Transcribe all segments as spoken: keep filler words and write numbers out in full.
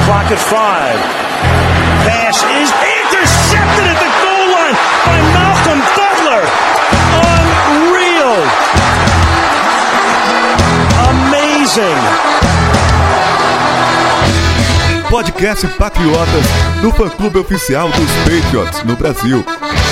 clock at five. Pass is intercepted at the goal line by Malcolm Butler. Unreal. Amazing. Podcast Patriotas, do fã-clube oficial dos Patriots no Brasil.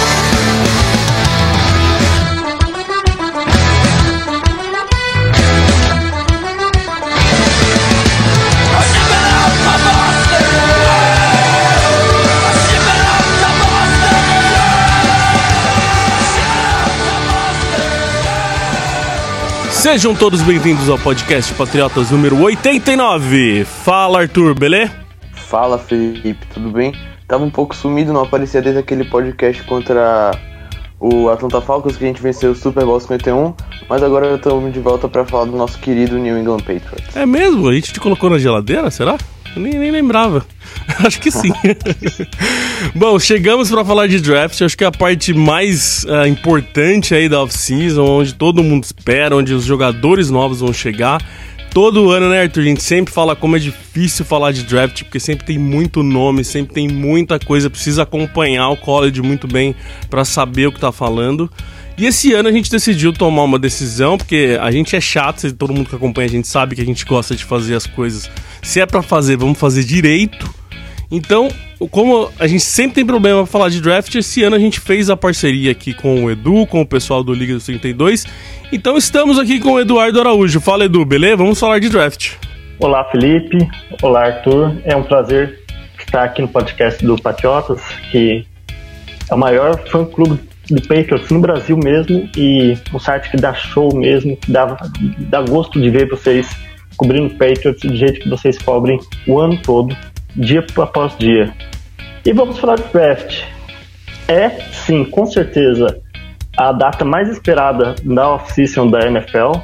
Sejam todos bem-vindos ao podcast Patriotas número oitenta e nove. Fala, Arthur, beleza? Fala, Felipe, tudo bem? Tava um pouco sumido, não aparecia desde aquele podcast contra o Atlanta Falcons que a gente venceu o Super Bowl cinquenta e um, mas agora estamos de volta para falar do nosso querido New England Patriots. É mesmo? A gente te colocou na geladeira, será? Eu nem, nem lembrava. Acho que sim. Bom, chegamos para falar de draft. Acho que é a parte mais uh, importante aí da off-season, onde todo mundo espera, onde os jogadores novos vão chegar. Todo ano, né, Arthur? A gente sempre fala como é difícil falar de draft, porque sempre tem muito nome, sempre tem muita coisa, precisa acompanhar o college muito bem para saber o que tá falando. E esse ano a gente decidiu tomar uma decisão, porque a gente é chato, todo mundo que acompanha a gente sabe que a gente gosta de fazer as coisas. Se é pra fazer, vamos fazer direito. Então, como a gente sempre tem problema pra falar de draft, esse ano a gente fez a parceria aqui com o Edu, com o pessoal do Liga dos trinta e dois. Então estamos aqui com o Eduardo Araújo. Fala, Edu, beleza? Vamos falar de draft. Olá, Felipe. Olá, Arthur. É um prazer estar aqui no podcast do Patriotas, que é o maior fã-clube do Patriots no Brasil mesmo, e um site que dá show mesmo, que dá, dá gosto de ver vocês cobrindo Patriots do jeito que vocês cobrem o ano todo, dia após dia. E vamos falar de draft. É, sim, com certeza, a data mais esperada da off-season da N F L,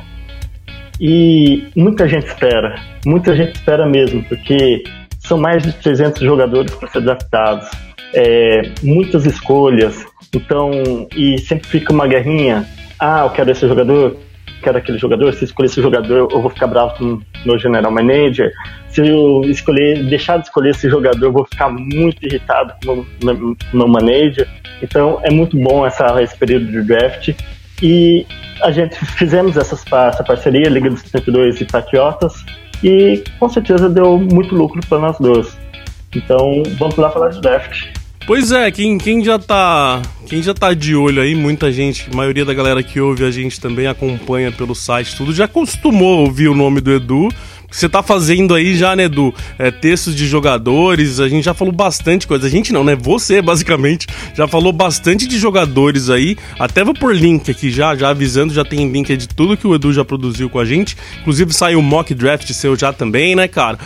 e muita gente espera, muita gente espera mesmo, porque são mais de trezentos jogadores para ser draftados, é, muitas escolhas, então, e sempre fica uma guerrinha, ah, eu quero esse jogador, quero aquele jogador, se eu escolher esse jogador eu vou ficar bravo com o meu general manager, se eu escolher, deixar de escolher esse jogador eu vou ficar muito irritado com o meu, meu manager. Então é muito bom essa, esse período de draft, e a gente fizemos essas, essa parceria, Liga dos trinta e dois e Patriotas, e com certeza deu muito lucro para nós dois. Então vamos lá falar de draft. Pois é, quem, quem, já tá, quem já tá de olho aí, muita gente, a maioria da galera que ouve a gente também acompanha pelo site, tudo, já acostumou a ouvir o nome do Edu. Você tá fazendo aí já, né, Edu, é, textos de jogadores, a gente já falou bastante coisa, a gente não, né, você basicamente já falou bastante de jogadores aí, até vou pôr link aqui já, já avisando, já tem link de tudo que o Edu já produziu com a gente, inclusive saiu o mock draft seu já também, né, cara,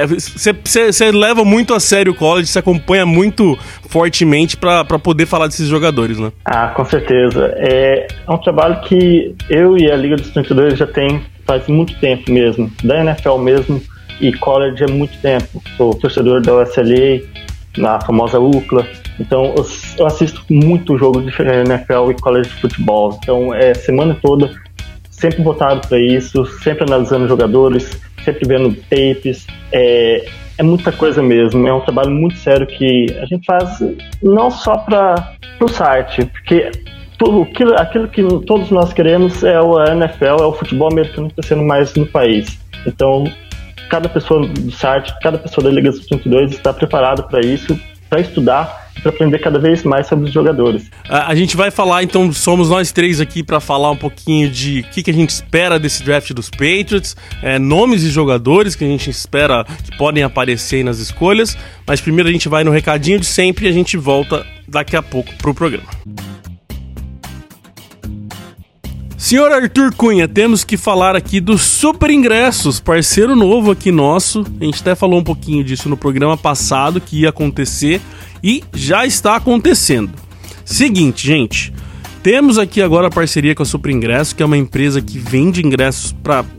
você é, leva muito a sério o college, você acompanha muito fortemente pra, pra poder falar desses jogadores, né? Ah, com certeza, é, é um trabalho que eu e a Liga dos trinta e dois já tem faz muito tempo mesmo, da N F L mesmo, e college há muito tempo. Sou torcedor da U S L A, na famosa U C L A, então eu, eu assisto muito jogo de N F L e college de futebol, então é semana toda sempre voltado para isso, sempre analisando jogadores, sempre vendo tapes, é, é muita coisa mesmo, é um trabalho muito sério que a gente faz não só para o site, porque tudo, aquilo, aquilo que todos nós queremos é o N F L, é o futebol americano crescendo mais no país. Então, cada pessoa do site, cada pessoa da Liga dos trinta e dois está preparada para isso, para estudar e para aprender cada vez mais sobre os jogadores. A, a gente vai falar, então, somos nós três aqui para falar um pouquinho de o que, que a gente espera desse draft dos Patriots, é, nomes de jogadores que a gente espera que podem aparecer aí nas escolhas, mas primeiro a gente vai no recadinho de sempre e a gente volta daqui a pouco pro programa. Senhor Arthur Cunha, temos que falar aqui dos Super Ingressos, parceiro novo aqui nosso. A gente até falou um pouquinho disso no programa passado, que ia acontecer e já está acontecendo. Seguinte, gente, temos aqui agora a parceria com a Super Ingressos, que é uma empresa que vende ingressos para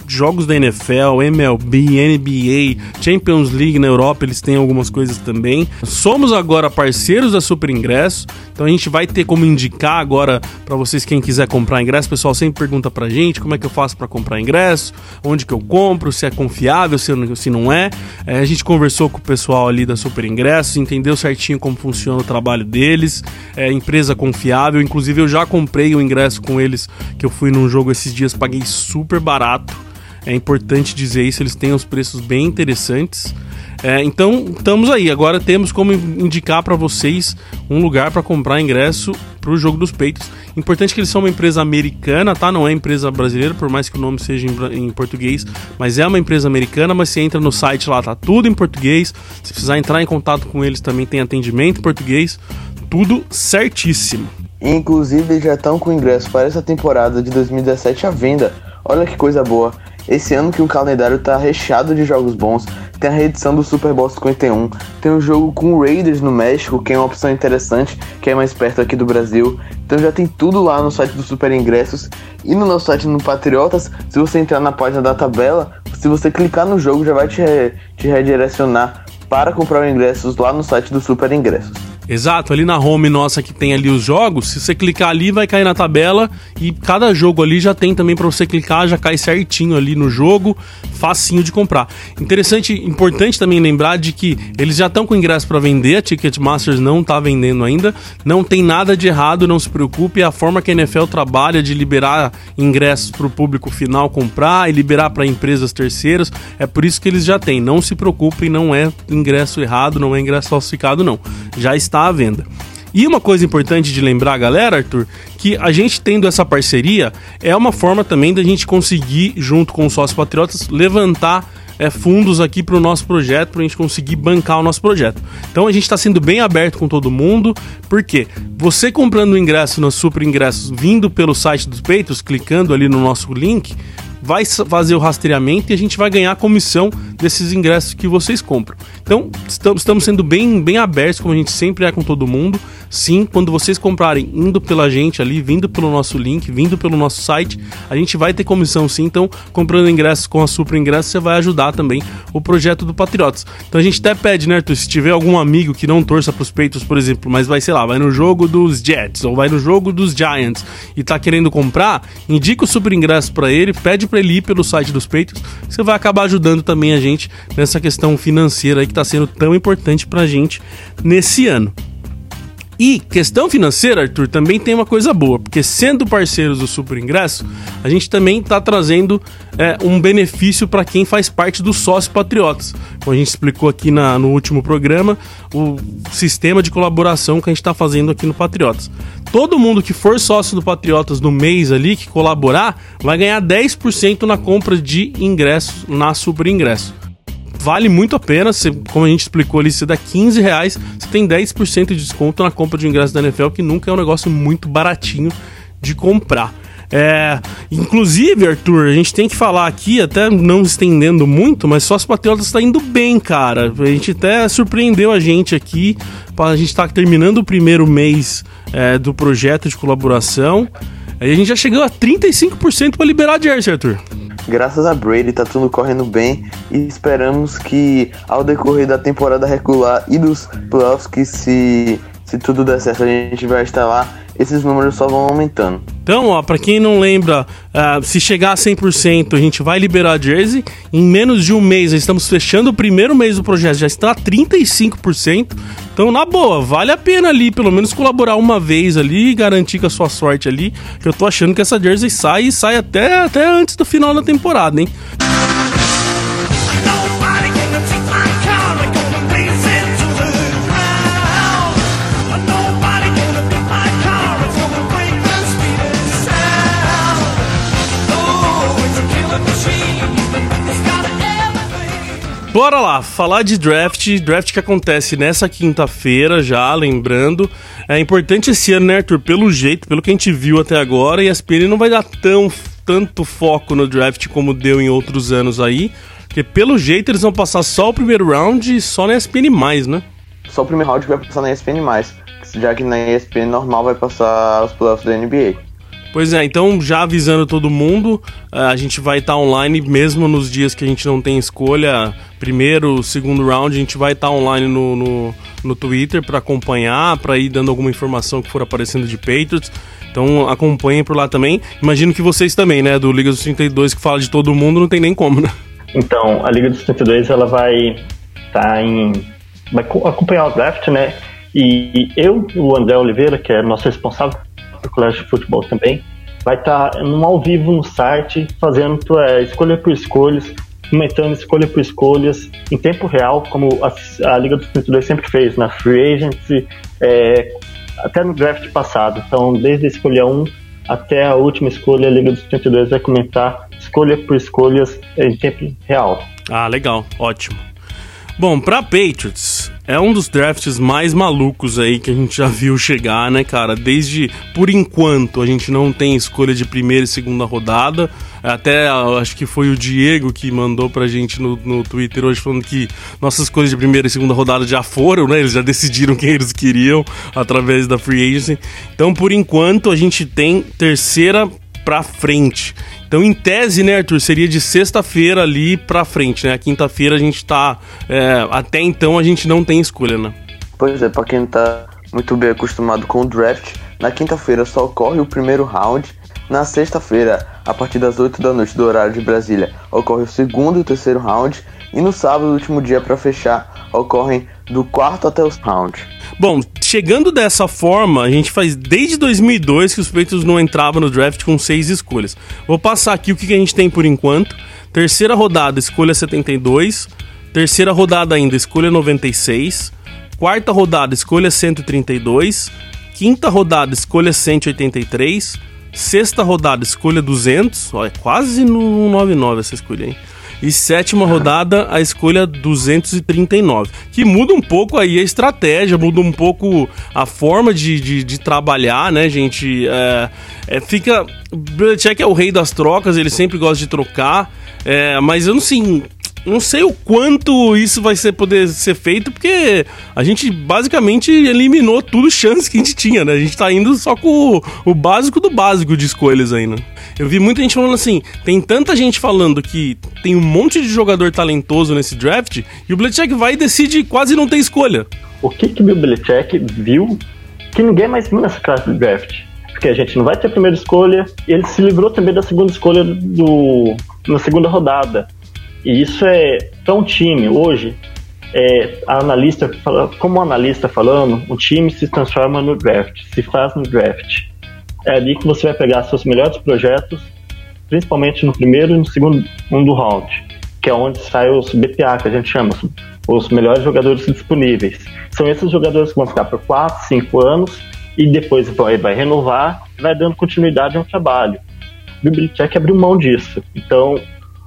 jogos da N F L, M L B, N B A, Champions League na Europa, eles têm algumas coisas também. Somos agora parceiros da Super Ingresso, então a gente vai ter como indicar agora para vocês quem quiser comprar ingresso. O pessoal sempre pergunta pra gente como é que eu faço para comprar ingresso, onde que eu compro, se é confiável, se, se não é. é. A gente conversou com o pessoal ali da Super Ingresso, entendeu certinho como funciona o trabalho deles, é empresa confiável. Inclusive eu já comprei o ingresso com eles, que eu fui num jogo esses dias, paguei super barato. É importante dizer isso, eles têm os preços bem interessantes. É, então, estamos aí. Agora temos como indicar para vocês um lugar para comprar ingresso para o Jogo dos Peitos. Importante que eles são uma empresa americana, tá? Não é empresa brasileira, por mais que o nome seja em, em português, mas é uma empresa americana. Mas você entra no site lá, tá tudo em português. Se precisar entrar em contato com eles, também tem atendimento em português. Tudo certíssimo. Inclusive, já estão com ingresso para essa temporada de dois mil e dezessete à venda. Olha que coisa boa. Esse ano que o calendário tá recheado de jogos bons, tem a reedição do Super Bowl cinquenta e um, tem um jogo com o Raiders no México, que é uma opção interessante, que é mais perto aqui do Brasil. Então já tem tudo lá no site do Super Ingressos e no nosso site no Patriotas. Se você entrar na página da tabela, se você clicar no jogo, já vai te, re- te redirecionar para comprar os ingressos lá no site do Super Ingressos. Exato, ali na home nossa que tem ali os jogos, se você clicar ali vai cair na tabela e cada jogo ali já tem também para você clicar, já cai certinho ali no jogo, facinho de comprar. Interessante, importante também lembrar de que eles já estão com ingresso para vender, a Ticketmasters não está vendendo ainda, não tem nada de errado, não se preocupe, é a forma que a N F L trabalha de liberar ingressos para o público final comprar e liberar para empresas terceiras, é por isso que eles já têm, não se preocupem, não é ingresso errado, não é ingresso falsificado não, já está à venda. E uma coisa importante de lembrar, galera, Arthur, que a gente tendo essa parceria é uma forma também da gente conseguir, junto com os sócios patriotas, levantar é, fundos aqui para o nosso projeto, para a gente conseguir bancar o nosso projeto. Então a gente está sendo bem aberto com todo mundo, porque você comprando o ingresso no Super Ingressos, vindo pelo site dos Peitos, clicando ali no nosso link, vai fazer o rastreamento e a gente vai ganhar a comissão desses ingressos que vocês compram. Então, estamos sendo bem, bem abertos, como a gente sempre é com todo mundo. Sim, quando vocês comprarem, indo pela gente ali, vindo pelo nosso link, vindo pelo nosso site, a gente vai ter comissão sim. Então, comprando ingressos com a Super Ingressos, você vai ajudar também o projeto do Patriotas. Então, a gente até pede, né, Arthur, se tiver algum amigo que não torça pros Peitos, por exemplo, mas vai, sei lá, vai no jogo dos Jets ou vai no jogo dos Giants e tá querendo comprar, indica o Super Ingresso pra ele, pede pra ele ir pelo site dos Peitos, você vai acabar ajudando também a gente nessa questão financeira aí que tá sendo tão importante pra gente nesse ano. E questão financeira, Arthur, também tem uma coisa boa, porque sendo parceiros do Super Ingresso, a gente também está trazendo é, um benefício para quem faz parte dos sócios patriotas. Como a gente explicou aqui na, no último programa, o sistema de colaboração que a gente está fazendo aqui no Patriotas. Todo mundo que for sócio do Patriotas no mês ali, que colaborar, vai ganhar dez por cento na compra de ingressos na Super Ingresso. Vale muito a pena, você, como a gente explicou ali, você dá quinze reais, você tem dez por cento de desconto na compra de ingresso da N F L, que nunca é um negócio muito baratinho de comprar. É, inclusive, Arthur, a gente tem que falar aqui, até não estendendo muito, mas Sócio Patriotas está indo bem, cara. A gente até surpreendeu a gente aqui, a gente está terminando o primeiro mês é, do projeto de colaboração, aí a gente já chegou a trinta e cinco por cento para liberar a jersey, Arthur. Graças a Brady, tá tudo correndo bem e esperamos que ao decorrer da temporada regular e dos playoffs, que se, se tudo der certo a gente vai estar lá, esses números só vão aumentando. Então, ó, pra quem não lembra, uh, se chegar a cem por cento a gente vai liberar a jersey. Em menos de um mês, estamos fechando o primeiro mês do projeto, já está a trinta e cinco por cento. Então, na boa, vale a pena ali, pelo menos colaborar uma vez ali e garantir com a sua sorte ali, que eu tô achando que essa jersey sai e sai até, até antes do final da temporada, hein? Bora lá, falar de draft, draft que acontece nessa quinta-feira já, lembrando. É importante esse ano, né, Arthur? Pelo jeito, pelo que a gente viu até agora, e a E S P N não vai dar tão, tanto foco no draft como deu em outros anos aí, porque pelo jeito eles vão passar só o primeiro round e só na E S P N mais, né? Só o primeiro round que vai passar na E S P N mais, já que na E S P N normal vai passar os playoffs da N B A. Pois é, então já avisando todo mundo, a gente vai estar online mesmo nos dias que a gente não tem escolha, primeiro, segundo round, a gente vai estar online no, no, no Twitter para acompanhar, para ir dando alguma informação que for aparecendo de Patriots. Então acompanhem por lá também. Imagino que vocês também, né, do Liga dos trinta e dois, que fala de todo mundo, não tem nem como, né? Então, a Liga dos trinta e dois, ela vai estar em... vai acompanhar o draft, né? E eu, o André Oliveira, que é nosso responsável por colégio de futebol também, vai estar num ao vivo no site, fazendo é, escolha por escolhas, comentando escolha por escolhas em tempo real, como a, a Liga dos trinta e dois sempre fez, na Free Agency, é, até no draft passado. Então, desde a escolha um até a última escolha, a Liga dos trinta e dois vai comentar escolha por escolhas em tempo real. Ah, legal, ótimo. Bom, pra Patriots, é um dos drafts mais malucos aí que a gente já viu chegar, né, cara? Desde, por enquanto, a gente não tem escolha de primeira e segunda rodada. Até, acho que foi o Diego que mandou pra gente no, no Twitter hoje falando que nossas escolhas de primeira e segunda rodada já foram, né? Eles já decidiram quem eles queriam através da Free Agency. Então, por enquanto, a gente tem terceira pra frente. Então, em tese, né, Arthur, seria de sexta-feira ali pra frente, né? Quinta-feira a gente tá... É, até então a gente não tem escolha, né? Pois é, pra quem não tá muito bem acostumado com o draft, na quinta-feira só ocorre o primeiro round. Na sexta-feira, a partir das oito da noite do horário de Brasília, ocorre o segundo e o terceiro round. E no sábado, último dia pra fechar, ocorrem do quarto até o round. Bom, chegando dessa forma, a gente faz desde dois mil e dois que os Patriots não entravam no draft com seis escolhas. Vou passar aqui o que a gente tem por enquanto. Terceira rodada, escolha setenta e dois. Terceira rodada ainda, escolha noventa e seis. Quarta rodada, escolha cento e trinta e dois. Quinta rodada, escolha cento e oitenta e três. Sexta rodada, escolha duzentos. Olha, quase no noventa e nove essa escolha, hein? E sétima rodada, a escolha duzentos e trinta e nove. Que muda um pouco aí a estratégia, muda um pouco a forma de, de, de trabalhar, né, gente? É, é, fica... O Belichick é o rei das trocas, ele sempre gosta de trocar. É, mas eu não sei... Não sei o quanto isso vai ser, poder ser feito, porque a gente basicamente eliminou tudo chance que a gente tinha, né? A gente tá indo só com o, o básico do básico de escolhas ainda. Eu vi muita gente falando assim, tem tanta gente falando que tem um monte de jogador talentoso nesse draft, e o Belichick vai e decide quase não ter escolha. O que que o Belichick viu que ninguém mais viu nessa classe de draft? Porque a gente não vai ter a primeira escolha, e ele se livrou também da segunda escolha do, na segunda rodada. E isso é, para um time, hoje, é, a analista, como analista falando, um time se transforma no draft, se faz no draft. É ali que você vai pegar seus melhores projetos, principalmente no primeiro e no segundo do round, que é onde saem os B P A, que a gente chama, os melhores jogadores disponíveis. São esses jogadores que vão ficar por quatro, cinco anos e depois vai, vai renovar, vai dando continuidade ao trabalho. O Belichick abriu mão disso. Então,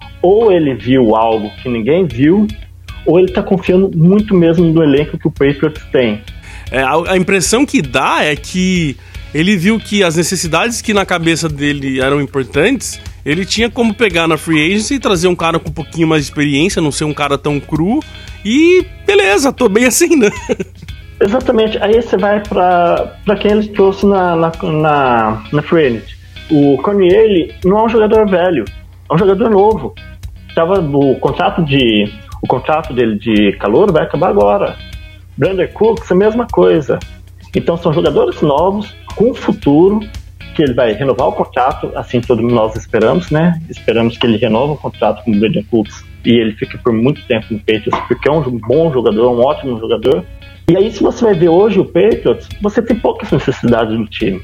ou ele viu algo que ninguém viu, ou ele tá confiando muito mesmo no elenco que o Patriots tem. É, a, a impressão que dá é que ele viu que as necessidades que na cabeça dele eram importantes, ele tinha como pegar na Free Agency e trazer um cara com um pouquinho mais de experiência, não ser um cara tão cru, e beleza, tô bem assim, né? Exatamente, aí você vai pra, pra quem ele trouxe na, na, na, na Free Agency. O Cornier não é um jogador velho, é um jogador novo. Tava, o, contrato de, o contrato dele de calor vai acabar agora. Brandon Cooks, a mesma coisa. Então são jogadores novos, com futuro, que ele vai renovar o contrato, assim todos nós esperamos, né? Esperamos que ele renove o contrato com o Brandon Cooks e ele fique por muito tempo no Patriots, porque é um bom jogador, um ótimo jogador. E aí, se você vai ver hoje o Patriots, você tem poucas necessidades no time.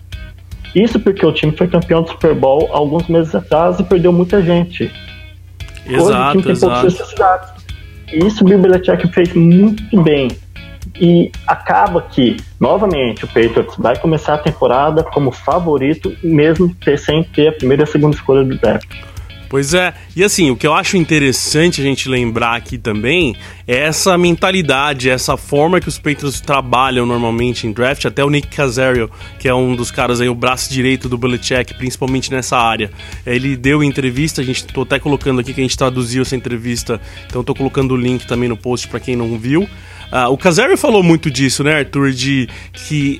Isso porque o time foi campeão do Super Bowl alguns meses atrás e perdeu muita gente. Exato, hoje o time tem exato. poucas necessidades. E isso o Bill Belichick fez muito bem. E acaba que, novamente, o Patriots vai começar a temporada como favorito, mesmo ter, sem ter a primeira e a segunda escolha do draft. Pois é, e assim, o que eu acho interessante a gente lembrar aqui também é essa mentalidade, essa forma que os Patriots trabalham normalmente em draft. Até o Nick Caserio, que é um dos caras aí, o braço direito do Belichick, principalmente nessa área, ele deu entrevista, a gente tô até colocando aqui que a gente traduziu essa entrevista, então tô colocando o link também no post para quem não viu. Uh, o Caserio falou muito disso, né, Arthur, de que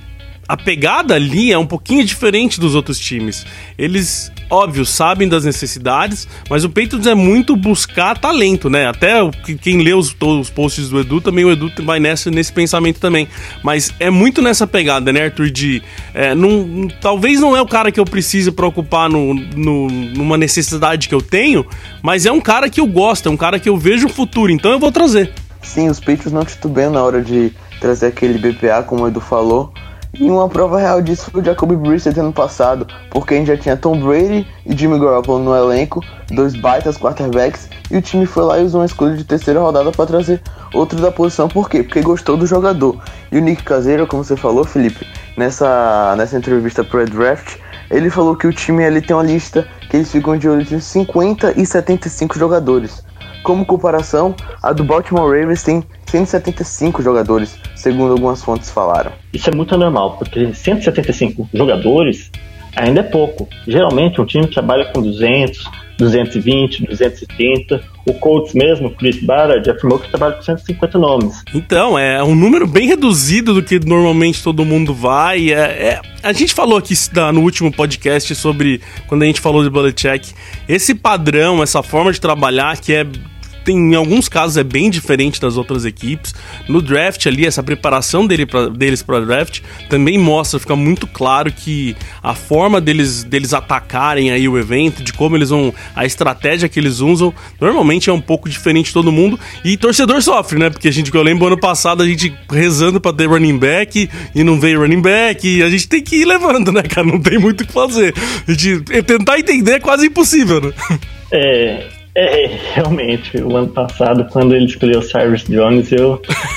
a pegada ali é um pouquinho diferente dos outros times. Eles, óbvio, sabem das necessidades, mas o Patriots é muito buscar talento, né? Até quem lê os, os posts do Edu, também o Edu vai nessa, nesse pensamento também. Mas é muito nessa pegada, né, Arthur? De, é, num, talvez não é o cara que eu preciso para ocupar no, no, numa necessidade que eu tenho, mas é um cara que eu gosto, é um cara que eu vejo o futuro, então eu vou trazer. Sim, os Patriots não titubeiam na hora de trazer aquele B P A, como o Edu falou. E uma prova real disso foi o Jacoby Brissett ano passado, porque a gente já tinha Tom Brady e Jimmy Garoppolo no elenco, dois baitas quarterbacks, e o time foi lá e usou uma escolha de terceira rodada para trazer outro da posição. Por quê? Porque gostou do jogador. E o Nick Caseiro, como você falou, Felipe, nessa, nessa entrevista pro Draft, ele falou que o time ele tem uma lista que eles ficam de olho entre cinquenta e setenta e cinco jogadores. Como comparação, a do Baltimore Ravens tem cento e setenta e cinco jogadores, segundo algumas fontes falaram. Isso é muito anormal, porque cento e setenta e cinco jogadores ainda é pouco. Geralmente um time trabalha com duzentos, duzentos e vinte, duzentos e trinta. O Colts mesmo, Chris Ballard, afirmou que trabalha com cento e cinquenta nomes. Então, é um número bem reduzido do que normalmente todo mundo vai. É, é, a gente falou aqui no último podcast sobre, quando a gente falou de Belichick, esse padrão, essa forma de trabalhar que é... Tem, em alguns casos é bem diferente das outras equipes. No draft ali, essa preparação dele pra, deles para o draft também mostra, fica muito claro que a forma deles, deles atacarem aí o evento, de como eles vão, a estratégia que eles usam, normalmente é um pouco diferente de todo mundo. E torcedor sofre, né? Porque a gente, eu lembro ano passado a gente rezando para ter running back e não veio running back, e a gente tem que ir levando, né, cara? Não tem muito o que fazer. A gente, tentar entender é quase impossível, né? É... É, realmente, o ano passado, quando ele escolheu o Cyrus Jones, eu...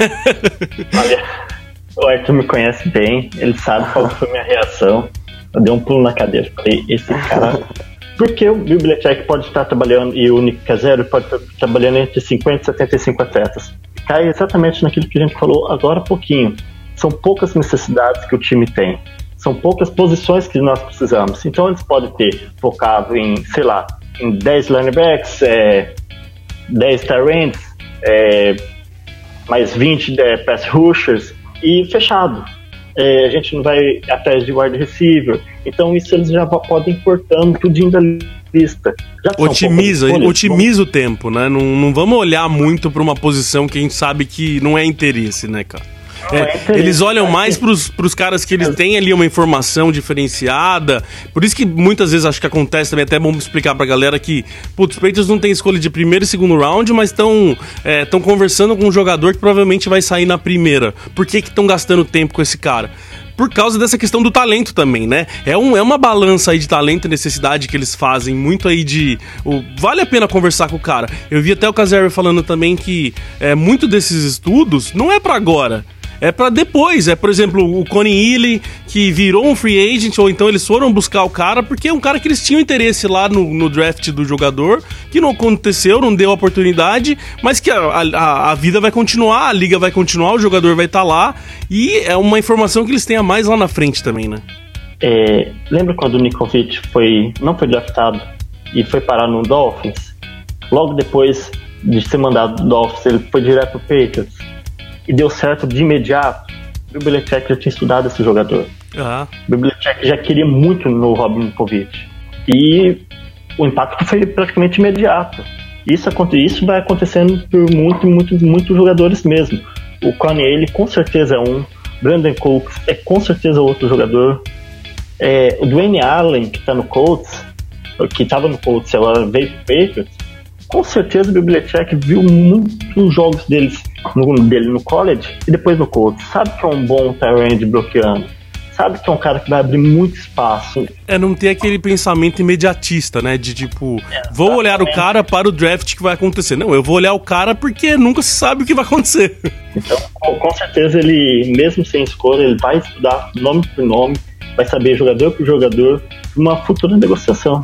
Olha, o Arthur me conhece bem, ele sabe qual foi a minha reação. Eu dei um pulo na cadeira, falei, esse cara... Porque o Bill Belichick pode estar trabalhando, e o Nick Caserio pode estar trabalhando entre cinquenta e setenta e cinco atletas. Cai exatamente naquilo que a gente falou agora há pouquinho. São poucas necessidades que o time tem. São poucas posições que nós precisamos. Então eles podem ter focado em, sei lá, em dez linebacks, é, dez tight ends, é, mais vinte é, pass rushers e fechado. É, a gente não vai atrás de wide receiver. Então isso eles já podem ir cortando tudinho da lista. Já otimiza, um otimiza o tempo, né? Não, não vamos olhar muito para uma posição que a gente sabe que não é interesse, né, cara? É, eles olham mais pros, pros caras que eles têm ali uma informação diferenciada. Por isso que muitas vezes acho que acontece também, até é bom explicar pra galera que, putz, os Patriots não tem escolha de primeiro e segundo round, mas estão é, tão conversando com um jogador que provavelmente vai sair na primeira. Por que que estão gastando tempo com esse cara? Por causa dessa questão do talento também, né? É, um, é uma balança aí de talento e necessidade que eles fazem, muito aí de... O, vale a pena conversar com o cara. Eu vi até o Caserio falando também que é, muito desses estudos não é pra agora. É pra depois, é por exemplo o Connie Ely, que virou um free agent, ou então eles foram buscar o cara porque é um cara que eles tinham interesse lá no, no draft do jogador, que não aconteceu, não deu oportunidade, mas que a, a, a vida vai continuar, a liga vai continuar, o jogador vai estar tá lá, e é uma informação que eles têm a mais lá na frente também, né? É, lembra quando o Nikovic foi, não foi draftado e foi parar no Dolphins? Logo depois de ser mandado do Dolphins, ele foi direto pro Patriots. E deu certo de imediato. O Belichick já tinha estudado esse jogador. Uhum. O Belichick já queria muito no Rob Nikovic. E o impacto foi praticamente imediato. Isso, isso vai acontecendo por muito, muito, muitos jogadores mesmo. O Connie Ely com certeza é um. Brandon Cooks é com certeza outro jogador. É, o Dwayne Allen, que está no Colts, que estava no Colts e agora veio pro Patriots, com certeza o Belichick viu muitos jogos deles, no, dele no college e depois no Colts. Sabe que é um bom tight end bloqueando. Sabe que é um cara que vai abrir muito espaço. É não ter aquele pensamento imediatista, né? De tipo, é, vou olhar o cara para o draft que vai acontecer. Não, eu vou olhar o cara porque nunca se sabe o que vai acontecer. Então, com certeza ele, mesmo sem escolha, ele vai estudar nome por nome, vai saber jogador por jogador, uma futura negociação.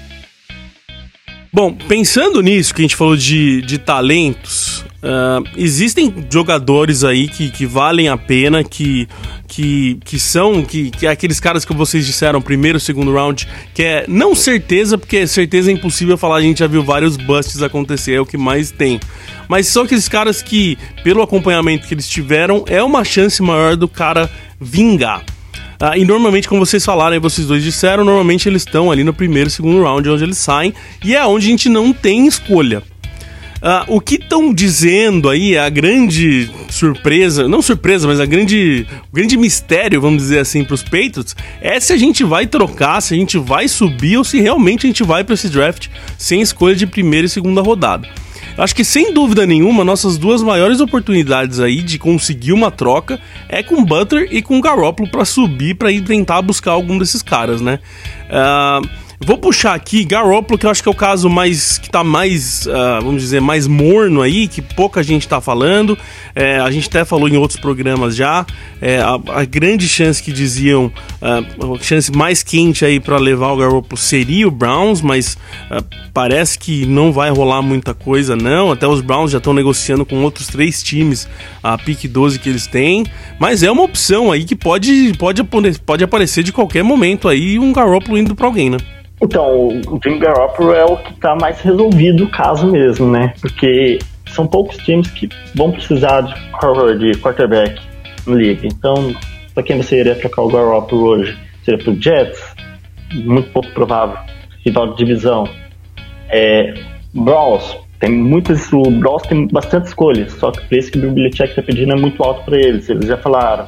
Bom, pensando nisso que a gente falou de, de talentos, uh, existem jogadores aí que, que valem a pena, que, que, que são que, que é aqueles caras que vocês disseram, primeiro, segundo round, que é não certeza, porque certeza é impossível falar, a gente já viu vários busts acontecer, é o que mais tem. Mas são aqueles caras que, pelo acompanhamento que eles tiveram, é uma chance maior do cara vingar. Uh, e normalmente, como vocês falaram, aí vocês dois disseram, normalmente eles estão ali no primeiro e segundo round, onde eles saem, e é onde a gente não tem escolha. Uh, o que estão dizendo aí, a grande surpresa, não surpresa, mas a grande, o grande mistério, vamos dizer assim, para os Patriots, é se a gente vai trocar, se a gente vai subir ou se realmente a gente vai para esse draft sem escolha de primeira e segunda rodada. Acho que sem dúvida nenhuma, nossas duas maiores oportunidades aí de conseguir uma troca é com Butler e com Garoppolo para subir, para ir tentar buscar algum desses caras, né? Uh, Vou puxar aqui Garoppolo, que eu acho que é o caso mais que tá mais, uh, vamos dizer, mais morno aí, que pouca gente tá falando. É, a gente até falou em outros programas já. É, a, a grande chance que diziam, uh, a chance mais quente aí para levar o Garoppolo seria o Browns, mas uh, parece que não vai rolar muita coisa não. Até os Browns já estão negociando com outros três times a pick doze que eles têm. Mas é uma opção aí que pode, pode, pode aparecer de qualquer momento aí um Garoppolo indo para alguém, né? Então, o Jimmy Garoppolo é o que está mais resolvido o caso mesmo, né? Porque são poucos times que vão precisar de quarterback na liga. Então, para quem você iria trocar o Garoppolo hoje? Seria para o Jets? Muito pouco provável. Rival de divisão. É, Browns. Tem muitas, o Browns tem bastante escolhas, só que o preço que o Bill Belichick está pedindo é muito alto para eles. Eles já falaram.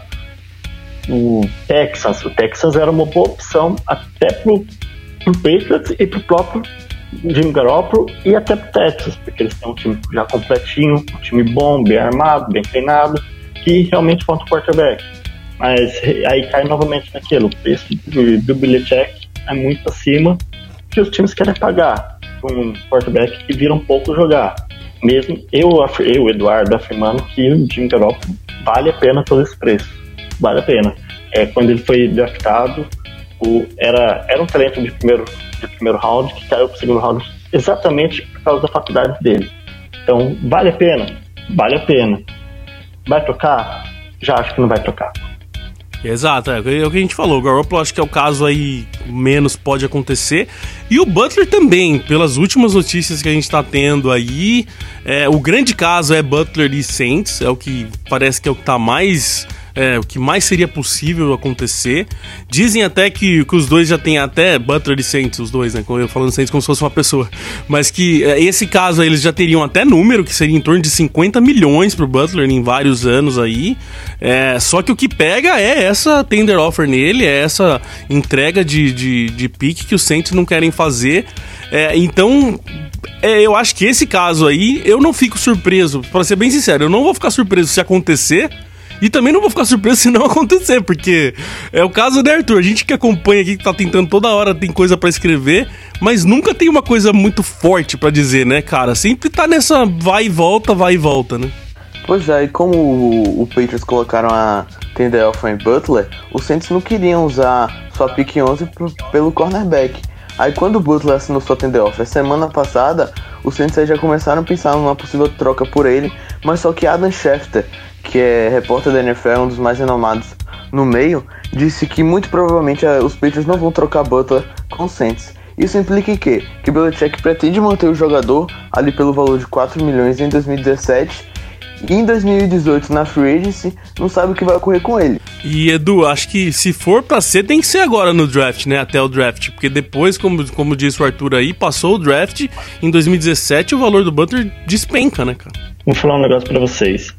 O Texans. O Texans era uma boa opção até pro pro Patriots e pro próprio Jimmy Garoppolo e até pro Texas, porque eles têm um time já completinho, um time bom, bem armado, bem treinado, que realmente falta o quarterback. Mas aí cai novamente naquilo, o preço do Belichick é muito acima que os times querem pagar por um quarterback que vira um pouco jogar. Mesmo eu, eu Eduardo, afirmando que o Jimmy Garoppolo vale a pena todo esse preço. Vale a pena. É, quando ele foi draftado, O, era, era um talento de primeiro, de primeiro round que caiu para o segundo round exatamente por causa da faculdade dele. Então, vale a pena? Vale a pena. Vai trocar? Já acho que não vai trocar. Exato, é, é o que a gente falou. O Garoppolo acho que é o caso aí menos pode acontecer. E o Butler também, pelas últimas notícias que a gente está tendo aí. É, o grande caso é Butler e Saints, é o que parece que é o que está mais... É, o que mais seria possível acontecer. Dizem até que, que os dois já têm até Butler e Saints, os dois, né? Eu falando Saints como se fosse uma pessoa. Mas que é, esse caso aí, eles já teriam até número, que seria em torno de cinquenta milhões pro Butler em vários anos aí. É, só que o que pega é essa tender offer nele, é essa entrega de, de, de pique que os Saints não querem fazer. É, então... É, eu acho que esse caso aí, eu não fico surpreso. Pra ser bem sincero, eu não vou ficar surpreso se acontecer. E também não vou ficar surpreso se não acontecer, porque é o caso, né, Arthur? A gente que acompanha aqui, que tá tentando toda hora, tem coisa pra escrever, mas nunca tem uma coisa muito forte pra dizer, né, cara? Sempre tá nessa vai e volta, vai e volta, né? Pois é, e como o, o Patriots colocaram a tender offer em Butler, os Saints não queriam usar sua pick onze pro, pelo cornerback. Aí quando o Butler assinou sua tender offer semana passada, os Saints aí já começaram a pensar numa possível troca por ele, mas só que Adam Schefter, que é repórter da N F L, um dos mais renomados no meio, disse que muito provavelmente os Patriots não vão trocar Butler com o Saints. Isso implica em quê? Que Belichick pretende manter o jogador ali pelo valor de quatro milhões em dois mil e dezessete e em dois mil e dezoito na Free Agency não sabe o que vai ocorrer com ele. E Edu, acho que se for pra ser, tem que ser agora no draft, né? Até o draft, porque depois, como, como disse o Arthur aí, passou o draft, em dois mil e dezessete o valor do Butler despenca, né, cara? Vou falar um negócio pra vocês.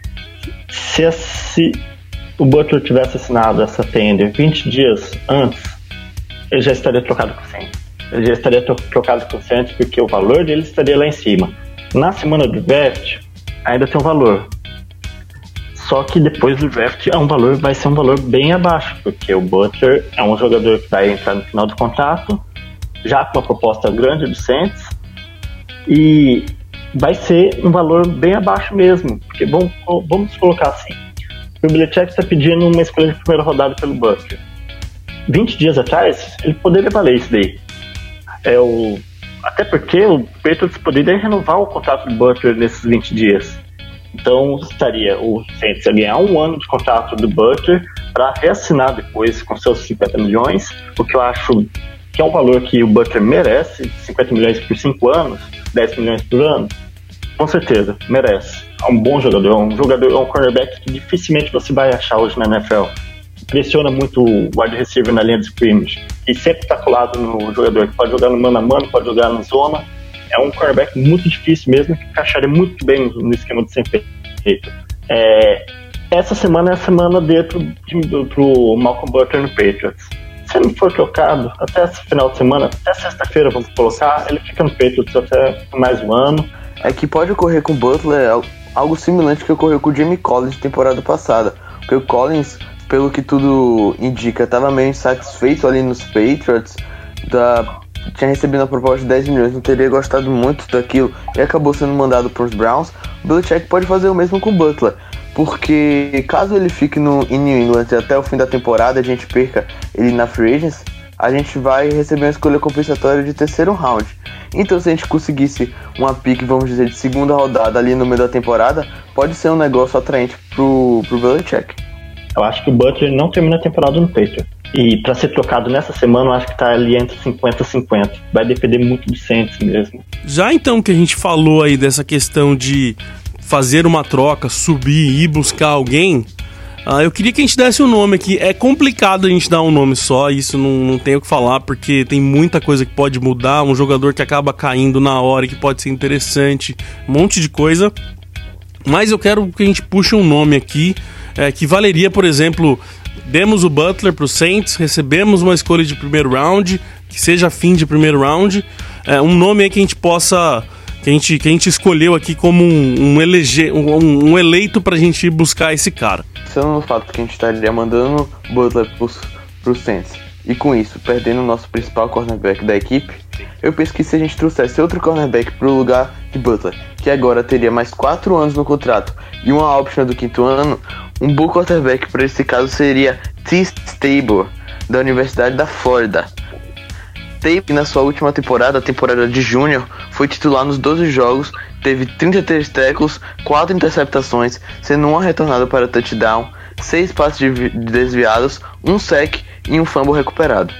Se, se o Butler tivesse assinado essa tender vinte dias antes, ele já estaria trocado com o Saints. Ele já estaria tro- trocado com o Saints porque o valor dele estaria lá em cima. Na semana do draft, ainda tem um valor. Só que depois do draft é um valor, vai ser um valor bem abaixo, porque o Butler é um jogador que vai entrar no final do contrato, já com uma proposta grande do Saints, e vai ser um valor bem abaixo mesmo, porque vamos, vamos colocar assim, o Belichick está pedindo uma escolha de primeira rodada pelo Butler. vinte dias atrás, ele poderia valer isso daí. É o, até porque o Patriots poderia renovar o contrato do Butler nesses vinte dias. Então estaria o Saints a ganhar um ano de contrato do Butler para reassinar depois com seus cinquenta milhões, o que eu acho que é um valor que o Butler merece, cinquenta milhões por cinco anos, dez milhões por ano. Com certeza, merece. É um bom jogador, é um jogador, é um cornerback que dificilmente você vai achar hoje na N F L. pressiona muito o wide receiver na linha de scrimmage e sempre está colado no jogador, que pode jogar no mano a mano, pode jogar na zona. É um cornerback muito difícil mesmo, que encaixaria muito bem no esquema do Sam Patriot. É, essa semana é a semana dele pro, pro Malcolm Butler no Patriots. Se ele não for trocado, até esse final de semana, até sexta-feira vamos colocar, ele fica no Patriots até mais um ano. É que pode ocorrer com o Butler algo semelhante que ocorreu com o Jamie Collins temporada passada. Porque o Collins, pelo que tudo indica, estava meio insatisfeito ali nos Patriots, da, tinha recebido uma proposta de dez milhões, não teria gostado muito daquilo e acabou sendo mandado para os Browns. O Belichick pode fazer o mesmo com o Butler, porque caso ele fique no, em New England até o fim da temporada, a gente perca ele na Free Agents, a gente vai receber uma escolha compensatória de terceiro round. Então, se a gente conseguisse uma pick, vamos dizer, de segunda rodada ali no meio da temporada, pode ser um negócio atraente pro, pro Belichick. Eu acho que o Butler não termina a temporada no Patriots. E para ser trocado nessa semana, eu acho que tá ali entre cinquenta a cinquenta. Vai depender muito do Saints mesmo. Já então que a gente falou aí dessa questão de fazer uma troca, subir e buscar alguém, uh, eu queria que a gente desse um nome aqui. É complicado a gente dar um nome só, isso não, não tem o que falar, porque tem muita coisa que pode mudar, um jogador que acaba caindo na hora, que pode ser interessante, um monte de coisa. Mas eu quero que a gente puxe um nome aqui, é, que valeria, por exemplo, demos o Butler pro Saints, recebemos uma escolha de primeiro round, que seja fim de primeiro round, é, um nome aí que a gente possa... Que a, gente, que a gente escolheu aqui como um, um, elege, um, um eleito pra gente ir buscar esse cara. Pensando no fato que a gente estaria mandando Butler pros, pros Saints e com isso perdendo o nosso principal cornerback da equipe, eu penso que se a gente trouxesse outro cornerback pro lugar de Butler, que agora teria mais quatro anos no contrato e uma option do quinto ano, um bom quarterback para esse caso seria T. Tabor, da Universidade da Flórida. Tabor, na sua última temporada, a temporada de júnior, foi titular nos doze jogos, teve trinta e três tackles, quatro interceptações, sendo uma retornada para touchdown, seis passes de desviados, um sack e um fumble recuperado.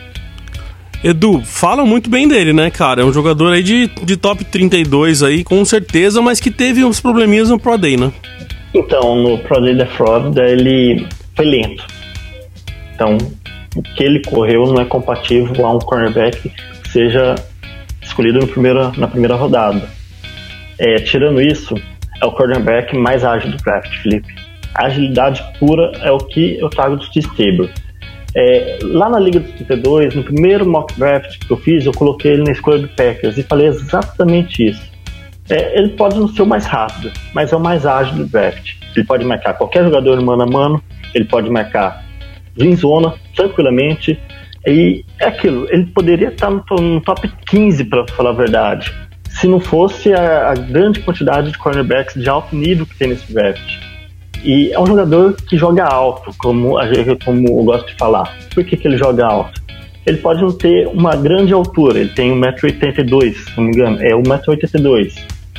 Edu, falam muito bem dele, né, cara? É um jogador aí de, de top trinta e dois aí, com certeza, mas que teve uns probleminhas no Pro Day, né? Então, no Pro Day da Flórida, ele foi lento. Então, o que ele correu não é compatível a um cornerback que seja escolhido no primeiro, na primeira rodada. É, tirando isso, é o cornerback mais ágil do draft, Felipe. A agilidade pura é o que eu trago do Steve Tabor. É, lá na Liga dos trinta e dois, no primeiro mock draft que eu fiz, eu coloquei ele na escolha do Packers e falei exatamente isso. É, ele pode não ser o mais rápido, mas é o mais ágil do draft. Ele pode marcar qualquer jogador mano a mano, ele pode marcar em zona, tranquilamente, e é aquilo, ele poderia estar no, no top quinze, para falar a verdade, se não fosse a, a grande quantidade de cornerbacks de alto nível que tem nesse draft. E é um jogador que joga alto, como, a, como eu gosto de falar. Por que, que ele joga alto? Ele pode não ter uma grande altura, ele tem um metro e oitenta e dois, se não me engano, é um metro e oitenta e dois.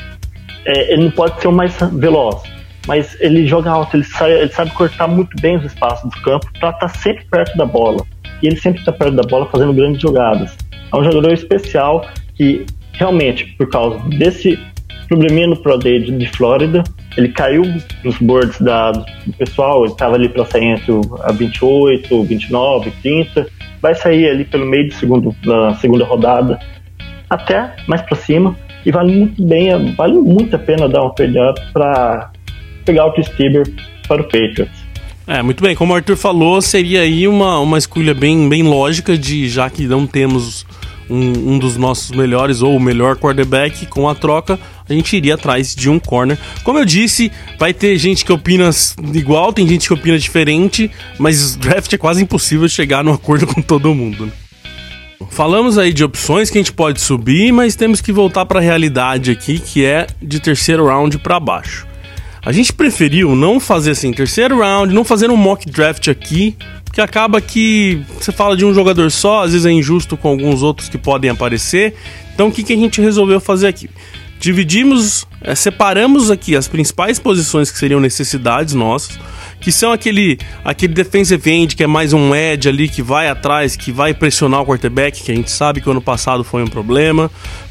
É, ele não pode ser o mais veloz, mas ele joga alto, ele, sai, ele sabe cortar muito bem os espaços do campo para estar tá sempre perto da bola. E ele sempre está perto da bola fazendo grandes jogadas. É um jogador especial que, realmente, por causa desse probleminha no Pro Day de, de Flórida, ele caiu nos boards da, do pessoal, ele estava ali para sair entre a vinte e oito, vinte e nove, trinta, vai sair ali pelo meio do segundo, da segunda rodada, até mais para cima, e vale muito bem, vale muito a pena dar uma pegada para pegar o T. Tabor para o Patriots. É, muito bem, como o Arthur falou, seria aí uma, uma escolha bem, bem lógica, de já que não temos um, um dos nossos melhores ou o melhor quarterback com a troca, a gente iria atrás de um corner. Como eu disse, vai ter gente que opina igual, tem gente que opina diferente, mas draft é quase impossível chegar num acordo com todo mundo, né? Falamos aí de opções que a gente pode subir, mas temos que voltar para a realidade aqui, que é de terceiro round para baixo. A gente preferiu não fazer assim, terceiro round, não fazer um mock draft aqui, porque acaba que você fala de um jogador só, às vezes é injusto com alguns outros que podem aparecer. Então o que, que a gente resolveu fazer aqui? Dividimos, é, separamos aqui as principais posições que seriam necessidades nossas, que são aquele, aquele defensive end, que é mais um edge ali, que vai atrás, que vai pressionar o quarterback, que a gente sabe que o ano passado foi um problema.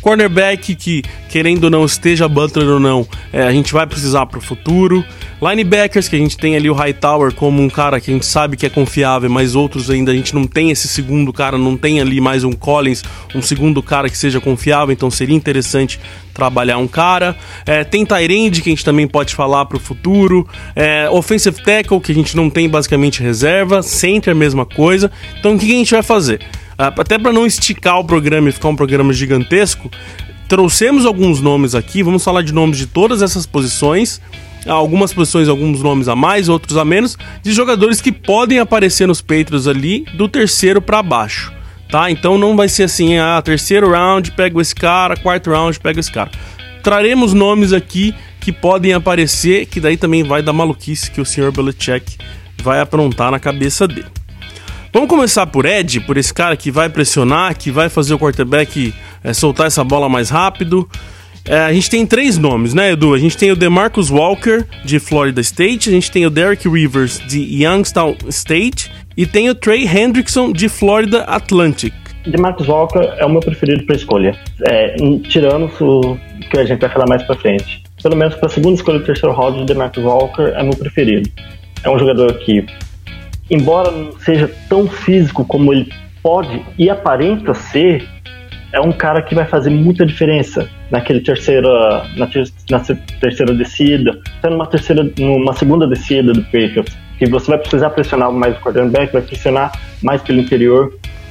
Cornerback, que querendo ou não, esteja Butler ou não, é, a gente vai precisar pro futuro. Linebackers, que a gente tem ali o Hightower como um cara que a gente sabe que é confiável, mas outros ainda a gente não tem esse segundo cara, não tem ali mais um Collins, um segundo cara que seja confiável, então seria interessante trabalhar um cara. É, tem tight end, que a gente também pode falar pro futuro. É, offensive tackle, que a gente não tem basicamente reserva. Center, a mesma coisa. Então o que a gente vai fazer? Uh, até para não esticar o programa e ficar um programa gigantesco, trouxemos alguns nomes aqui, vamos falar de nomes de todas essas posições, algumas posições, alguns nomes a mais, outros a menos, de jogadores que podem aparecer nos Patriots ali do terceiro para baixo, tá? Então não vai ser assim, ah, terceiro round, pego esse cara, quarto round, pego esse cara. Traremos nomes aqui que podem aparecer, que daí também vai dar maluquice que o senhor Belichick vai aprontar na cabeça dele. Vamos começar por Ed, por esse cara que vai pressionar, que vai fazer o quarterback é, soltar essa bola mais rápido. É, a gente tem três nomes, né, Edu? A gente tem o DeMarcus Walker, de Florida State, a gente tem o Derek Rivers, de Youngstown State, e tem o Trey Hendrickson, de Florida Atlantic. DeMarcus Walker é o meu preferido para escolha, é, tirando o que a gente vai falar mais para frente. Pelo menos para a segunda escolha do terceiro round, o DeMarcus Walker é meu preferido. É um jogador que, embora não seja tão físico como ele pode e aparenta ser, é um cara que vai fazer muita diferença naquele terceira, na, ter, na terceira descida, até numa, terceira, numa segunda descida do Patriots, que você vai precisar pressionar mais o quarterback, vai pressionar mais pelo interior.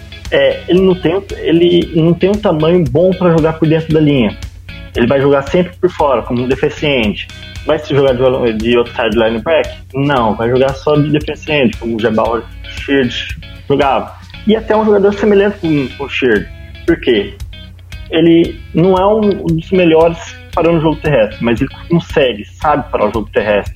É, ele, não tem, ele não tem um tamanho bom para jogar por dentro da linha. Ele vai jogar sempre por fora, como um deficiente. Vai se jogar de, de outside linebacker? Não, vai jogar só de deficiente, como o Jabal Sheard jogava. E até um jogador semelhante com, com o Sheard. Por quê? Ele não é um dos melhores parando o jogo terrestre, mas ele consegue, sabe parar o jogo terrestre.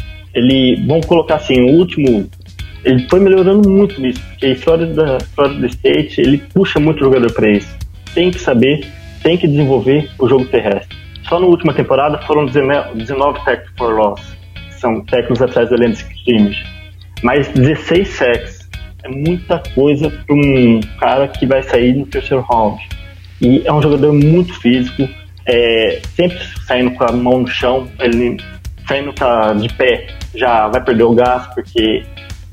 Ele, vamos colocar assim, o último, ele foi melhorando muito nisso, porque Florida, Florida State, ele puxa muito o jogador para isso. Tem que saber, tem que desenvolver o jogo terrestre. Só na última temporada foram dezenove tackles for loss, são tackles atrás da linha de scrimmage, mas dezesseis sacks. É muita coisa para um cara que vai sair no terceiro round. E é um jogador muito físico, é, sempre saindo com a mão no chão, ele saindo tá de pé, já vai perder o gás, porque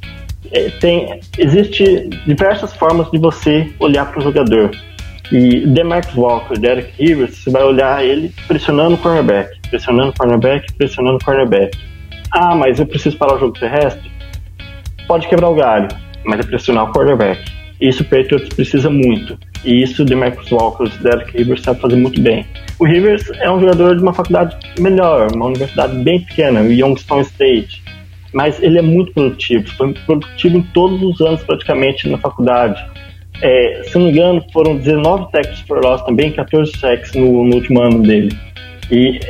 é, tem, existe diversas formas de você olhar para o jogador. E DeMarcus Walker, Derek Rivers, você vai olhar ele pressionando o cornerback, pressionando o cornerback, pressionando o cornerback. Ah, mas eu preciso parar o jogo terrestre? Pode quebrar o galho, mas é pressionar o quarterback. Isso o Patriots precisa muito. E isso o DeMarcus Walker e o Derek Rivers sabe fazer muito bem. O Rivers é um jogador de uma faculdade melhor, uma universidade bem pequena, o Youngstown State. Mas ele é muito produtivo. Foi produtivo em todos os anos praticamente na faculdade. É, se não me engano, foram dezenove tackles for loss também, catorze sacks no, no último ano dele. E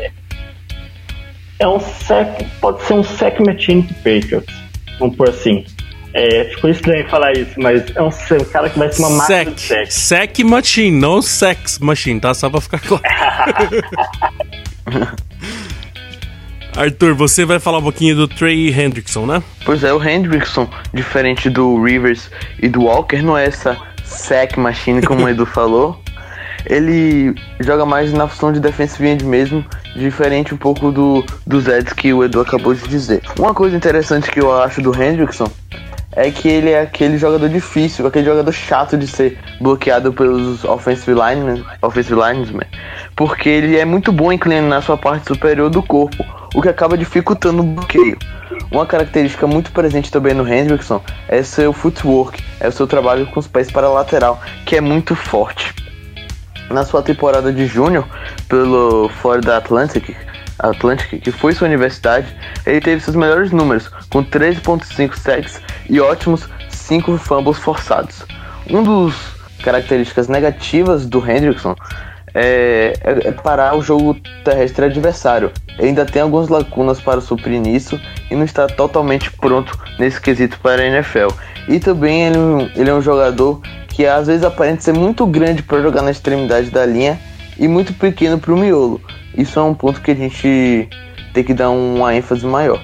é um sack, pode ser um sack machine pro Patriots, vamos por assim. É, ficou estranho falar isso, mas é um, um cara que vai ser uma máquina de sack. Sack machine, não sex machine, tá? Só pra ficar claro. Arthur, você vai falar um pouquinho do Trey Hendrickson, né? Pois é, o Hendrickson, diferente do Rivers e do Walker, não é essa sack machine como o Edu falou. Ele joga mais na função de defensive end mesmo, diferente um pouco do, dos Eds que o Edu acabou de dizer. Uma coisa interessante que eu acho do Hendrickson é que ele é aquele jogador difícil, aquele jogador chato de ser bloqueado pelos offensive linemen, offensive linemen, porque ele é muito bom inclinando na sua parte superior do corpo, o que acaba dificultando o bloqueio. Uma característica muito presente também no Hendrickson é seu footwork, é o seu trabalho com os pés para a lateral, que é muito forte. Na sua temporada de júnior pelo Florida Atlantic, Atlantic, que foi sua universidade, ele teve seus melhores números, com treze vírgula cinco sacks e ótimos cinco fumbles forçados. Um dos características negativas do Hendrickson é, é parar o jogo terrestre adversário. Ele ainda tem algumas lacunas para suprir nisso e não está totalmente pronto nesse quesito para a N F L. E também ele, ele é um jogador que às vezes aparenta ser muito grande para jogar na extremidade da linha e muito pequeno para o miolo. Isso é um ponto que a gente tem que dar uma ênfase maior.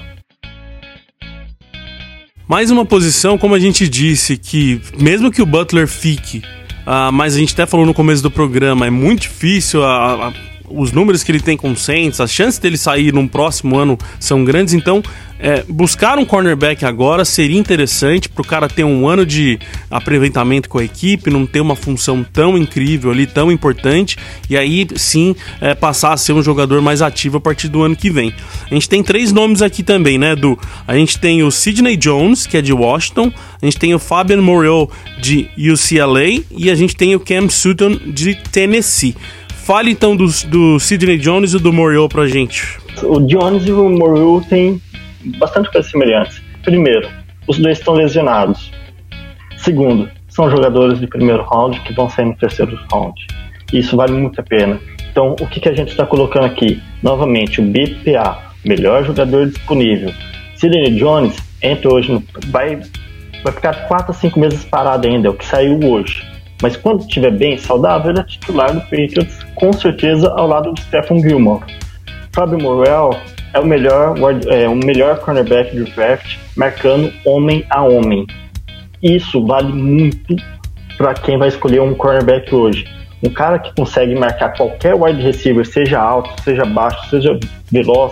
Mais uma posição, como a gente disse, que mesmo que o Butler fique, uh, mas a gente até falou no começo do programa, é muito difícil a, a os números que ele tem com o Saints, as chances dele sair num próximo ano são grandes, então é, buscar um cornerback agora seria interessante para o cara ter um ano de aproveitamento com a equipe, não ter uma função tão incrível ali, tão importante, e aí sim é, passar a ser um jogador mais ativo a partir do ano que vem. A gente tem três nomes aqui também, né, Du? A gente tem o Sidney Jones, que é de Washington, a gente tem o Fabian Moreau de U C L A e a gente tem o Cam Sutton de Tennessee. Fale então do, do Sidney Jones e do Moreau pra gente. O Jones e o Moreau têm bastante coisas semelhantes. Primeiro, os dois estão lesionados. Segundo, são jogadores de primeiro round que vão sair no terceiro round. Isso vale muito a pena. Então, o que, que a gente está colocando aqui? Novamente, o B P A, melhor jogador disponível. Sidney Jones entra hoje, no, vai, vai ficar quatro a cinco meses parado ainda, é o que saiu hoje. Mas quando estiver bem saudável, ele é titular do Patriots, com certeza, ao lado do Stephon Gilmore. Fábio Morrell é o melhor, é, o melhor cornerback do draft, marcando homem a homem. Isso vale muito para quem vai escolher um cornerback hoje. Um cara que consegue marcar qualquer wide receiver, seja alto, seja baixo, seja veloz,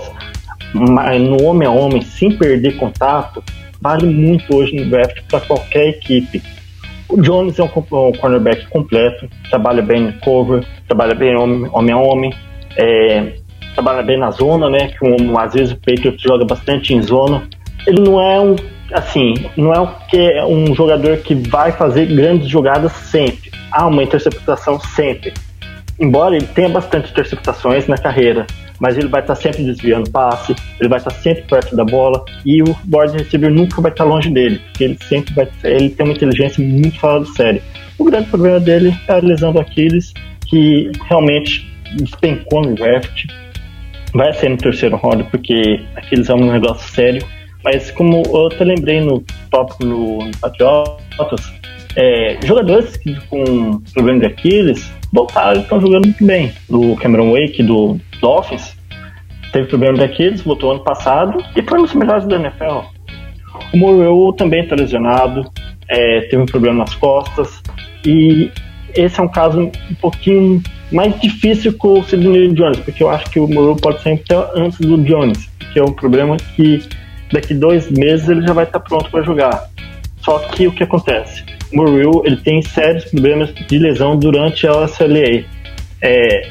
no homem a homem, sem perder contato, vale muito hoje no draft para qualquer equipe. O Jones é um, um cornerback completo, trabalha bem no cover, trabalha bem homem, homem a homem, é, trabalha bem na zona, né? Que um, às vezes o Patriots joga bastante em zona. Ele não é um, assim, não é um, que é um jogador que vai fazer grandes jogadas sempre. Há uma interceptação sempre. Embora ele tenha bastante interceptações na carreira, mas ele vai estar sempre desviando passe, ele vai estar sempre perto da bola e o wide receiver nunca vai estar longe dele, porque ele sempre vai, ele tem uma inteligência muito fora do sério. O grande problema dele é a lesão do Aquiles, que realmente despencou no draft, vai ser no terceiro round, porque Aquiles é um negócio sério, mas como eu até lembrei no tópico no Patriotas, é, jogadores que, com problema de Aquiles voltaram e estão jogando muito bem. O Cameron Wake do Dolphins teve problema de Aquiles, voltou ano passado e foi um dos melhores da N F L. O Moreau também está lesionado, é, teve um problema nas costas e esse é um caso um pouquinho mais difícil com o Sidney Jones, porque eu acho que o Moreau pode sair até antes do Jones, que é um problema que daqui dois meses ele já vai estar pronto para jogar. Só que o que acontece? O Moreau ele tem sérios problemas de lesão durante a L S L A. É,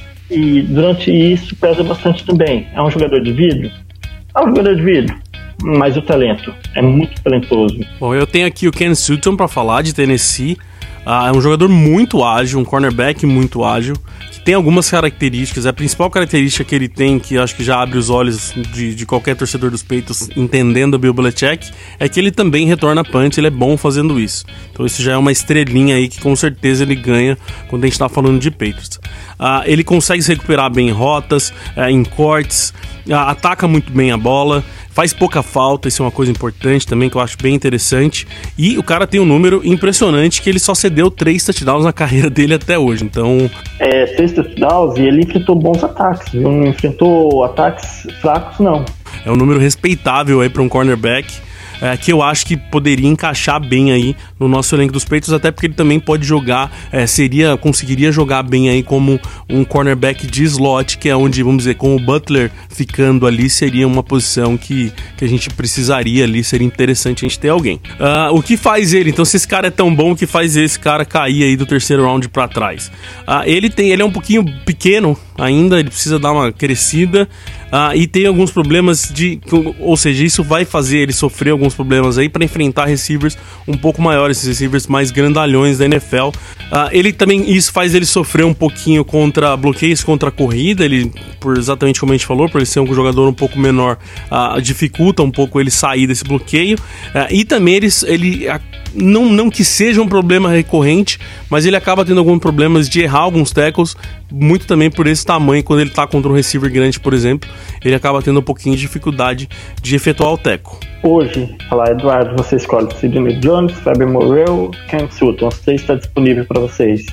e durante isso pesa bastante também. É um jogador de vidro? É um jogador de vidro, mas o talento é muito talentoso. Bom, eu tenho aqui o Cam Sutton para falar de Tennessee. Ah, é um jogador muito ágil, um cornerback muito ágil, que tem algumas características. A principal característica que ele tem, que acho que já abre os olhos de, de qualquer torcedor dos Patriots entendendo o Bill Belichick, é que ele também retorna punch, ele é bom fazendo isso. Então isso já é uma estrelinha aí que com certeza ele ganha quando a gente está falando de Patriots. Ah, ele consegue se recuperar bem em rotas, eh, em cortes, ah, ataca muito bem a bola, faz pouca falta, isso é uma coisa importante também que eu acho bem interessante. E o cara tem um número impressionante que ele só cedeu três touchdowns na carreira dele até hoje, então... É, três touchdowns e ele enfrentou bons ataques, viu? Não enfrentou ataques fracos, não. É um número respeitável aí para um cornerback. É, que eu acho que poderia encaixar bem aí no nosso elenco dos Patriots, até porque ele também pode jogar, é, seria, conseguiria jogar bem aí como um cornerback de slot, que é onde, vamos dizer, com o Butler ficando ali, seria uma posição que, que a gente precisaria ali, seria interessante a gente ter alguém. Uh, o que faz ele, então se esse cara é tão bom, o que faz esse cara cair aí do terceiro round pra trás? Uh, ele tem, ele é um pouquinho pequeno ainda, ele precisa dar uma crescida, uh, e tem alguns problemas de, ou seja, isso vai fazer ele sofrer alguns problemas aí para enfrentar receivers um pouco maiores, esses receivers mais grandalhões da N F L. Uh, ele também, isso faz ele sofrer um pouquinho contra bloqueios contra a corrida, ele, por exatamente como a gente falou, por ele ser um jogador um pouco menor, uh, dificulta um pouco ele sair desse bloqueio, uh, e também ele, ele uh, não, não que seja um problema recorrente, mas ele acaba tendo alguns problemas de errar alguns tackles, muito também por esse tamanho, quando ele tá contra um receiver grande, por exemplo, ele acaba tendo um pouquinho de dificuldade de efetuar o tackle. Hoje, falar, Eduardo, você escolhe Sidney Jones, Fabian Moreau, Cam Sutton, os três estão disponíveis para vocês.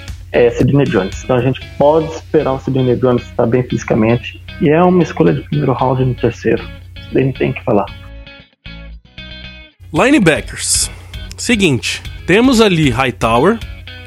É Sidney Jones. Então a gente pode esperar o Sidney Jones estar bem fisicamente, e é uma escolha de primeiro round no terceiro. Isso daí não tem o que falar. Linebackers. Seguinte, temos ali Hightower,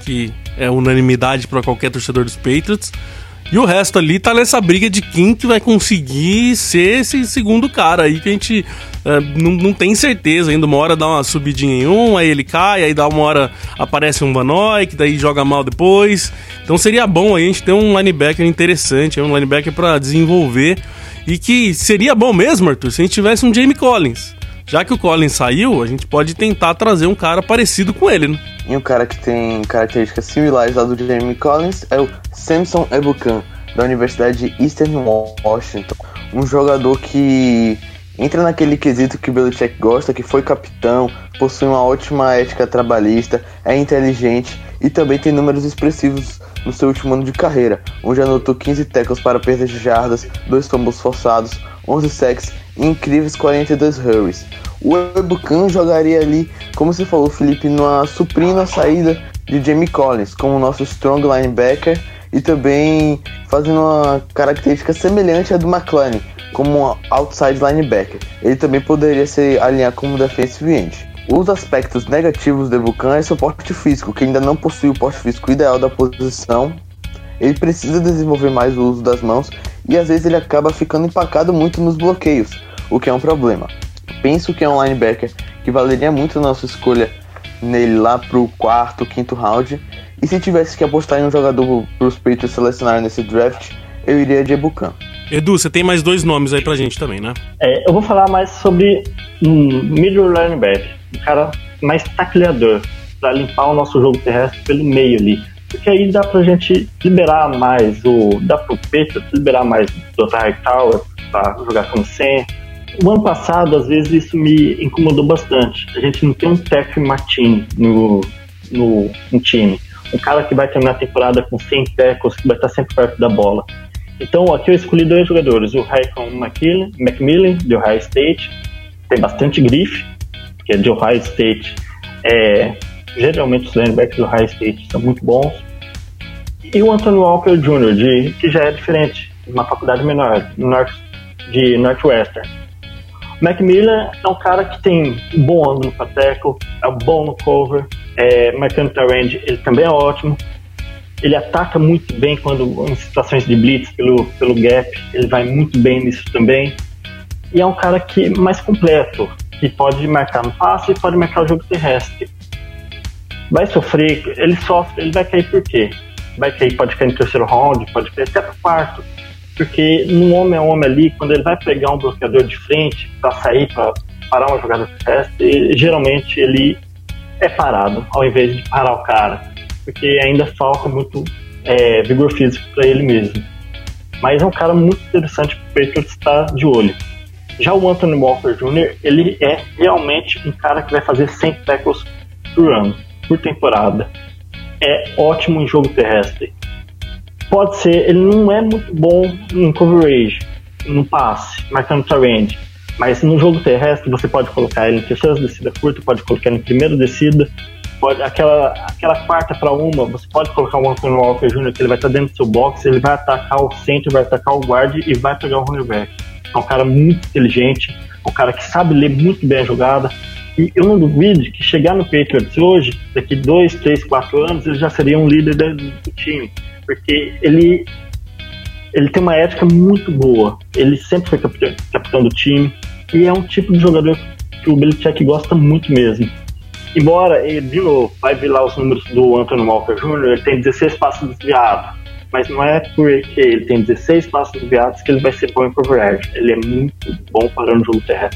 que é unanimidade para qualquer torcedor dos Patriots. E o resto ali tá nessa briga de quem que vai conseguir ser esse segundo cara aí que a gente uh, não, não tem certeza ainda. Uma hora dá uma subidinha em um, aí ele cai, aí dá uma hora aparece um Van Noy, que daí joga mal depois. Então seria bom aí a gente ter um linebacker interessante, um linebacker pra desenvolver. E que seria bom mesmo, Arthur, se a gente tivesse um Jamie Collins. Já que o Collins saiu, a gente pode tentar trazer um cara parecido com ele, né? E um cara que tem características similares ao do Jamie Collins é o Samson Ebukam, da Universidade de Eastern Washington. Um jogador que entra naquele quesito que o Belichick gosta, que foi capitão, possui uma ótima ética trabalhista, é inteligente e também tem números expressivos no seu último ano de carreira, onde anotou quinze tackles para perdas de jardas, dois fumbles forçados, onze sacks e incríveis quarenta e dois hurries. O Ebukam jogaria ali, como você falou, Felipe, numa suprindo a saída de Jamie Collins, como nosso strong linebacker, e também fazendo uma característica semelhante à do McClain, como um outside linebacker. Ele também poderia se alinhar como defensive end. Os aspectos negativos do Ebukam é seu porte físico, que ainda não possui o porte físico ideal da posição. Ele precisa desenvolver mais o uso das mãos e às vezes ele acaba ficando empacado muito nos bloqueios, o que é um problema. Penso que é um linebacker que valeria muito a nossa escolha nele lá pro quarto, quinto round. E se tivesse que apostar em um jogador pros Patriots selecionarem nesse draft, eu iria de Ebukam. Edu, você tem mais dois nomes aí pra gente também, né? É, eu vou falar mais sobre um middle linebacker, um cara mais tacleador, pra limpar o nosso jogo terrestre pelo meio ali. Porque aí dá pra gente liberar mais, o, dá pro Patriots liberar mais do Hightower pra jogar como centro. O ano passado, às vezes, isso me incomodou bastante. A gente não tem um tackle Martin no, no, no time. Um cara que vai terminar a temporada com cem tackles, que vai estar sempre perto da bola. Então, aqui eu escolhi dois jogadores. O Raekwon McMillan, de Ohio State. Tem bastante grife, que é de Ohio State. É, geralmente os linebackers do Ohio State são muito bons. E o Anthony Walker Júnior, de, que já é diferente, uma faculdade menor, de Northwestern. O McMillan é um cara que tem um bom ângulo para tackle, é bom no cover, é, marcando terreno, ele também é ótimo. Ele ataca muito bem quando em situações de blitz pelo, pelo gap, ele vai muito bem nisso também. E é um cara que mais completo, que pode marcar no passe e pode marcar o jogo terrestre. Vai sofrer, ele sofre, ele vai cair por quê? Vai cair, pode cair no terceiro round, pode cair até pro quarto. Porque no homem a homem ali, quando ele vai pegar um bloqueador de frente para sair, para parar uma jogada terrestre, ele, geralmente ele é parado, ao invés de parar o cara. Porque ainda falta muito é, vigor físico para ele mesmo. Mas é um cara muito interessante para o Patriots estar de olho. Já o Anthony Walker Júnior, ele é realmente um cara que vai fazer cem tackles por ano, por temporada. É ótimo em jogo terrestre. Pode ser, ele não é muito bom em coverage, no passe, marcando terreno, mas no jogo terrestre você pode colocar ele em terceira descida curta, pode colocar ele em primeira descida, pode, aquela, aquela quarta para uma, você pode colocar o Anthony Walker Júnior, que ele vai estar dentro do seu box, ele vai atacar o centro, vai atacar o guard e vai pegar o running back. É um cara muito inteligente, um cara que sabe ler muito bem a jogada, e eu não duvido que chegar no Patriots hoje, daqui dois, três, quatro anos, ele já seria um líder do, do time. Porque ele, ele tem uma ética muito boa. Ele sempre foi capitão, capitão do time. E é um tipo de jogador que o Belichick gosta muito mesmo. Embora, ele, de novo, vai ver lá os números do Anthony Walker Júnior, ele tem dezesseis passos desviados. Mas não é porque ele tem dezesseis passos desviados que ele vai ser bom em coverage. Ele é muito bom para um jogo terrestre.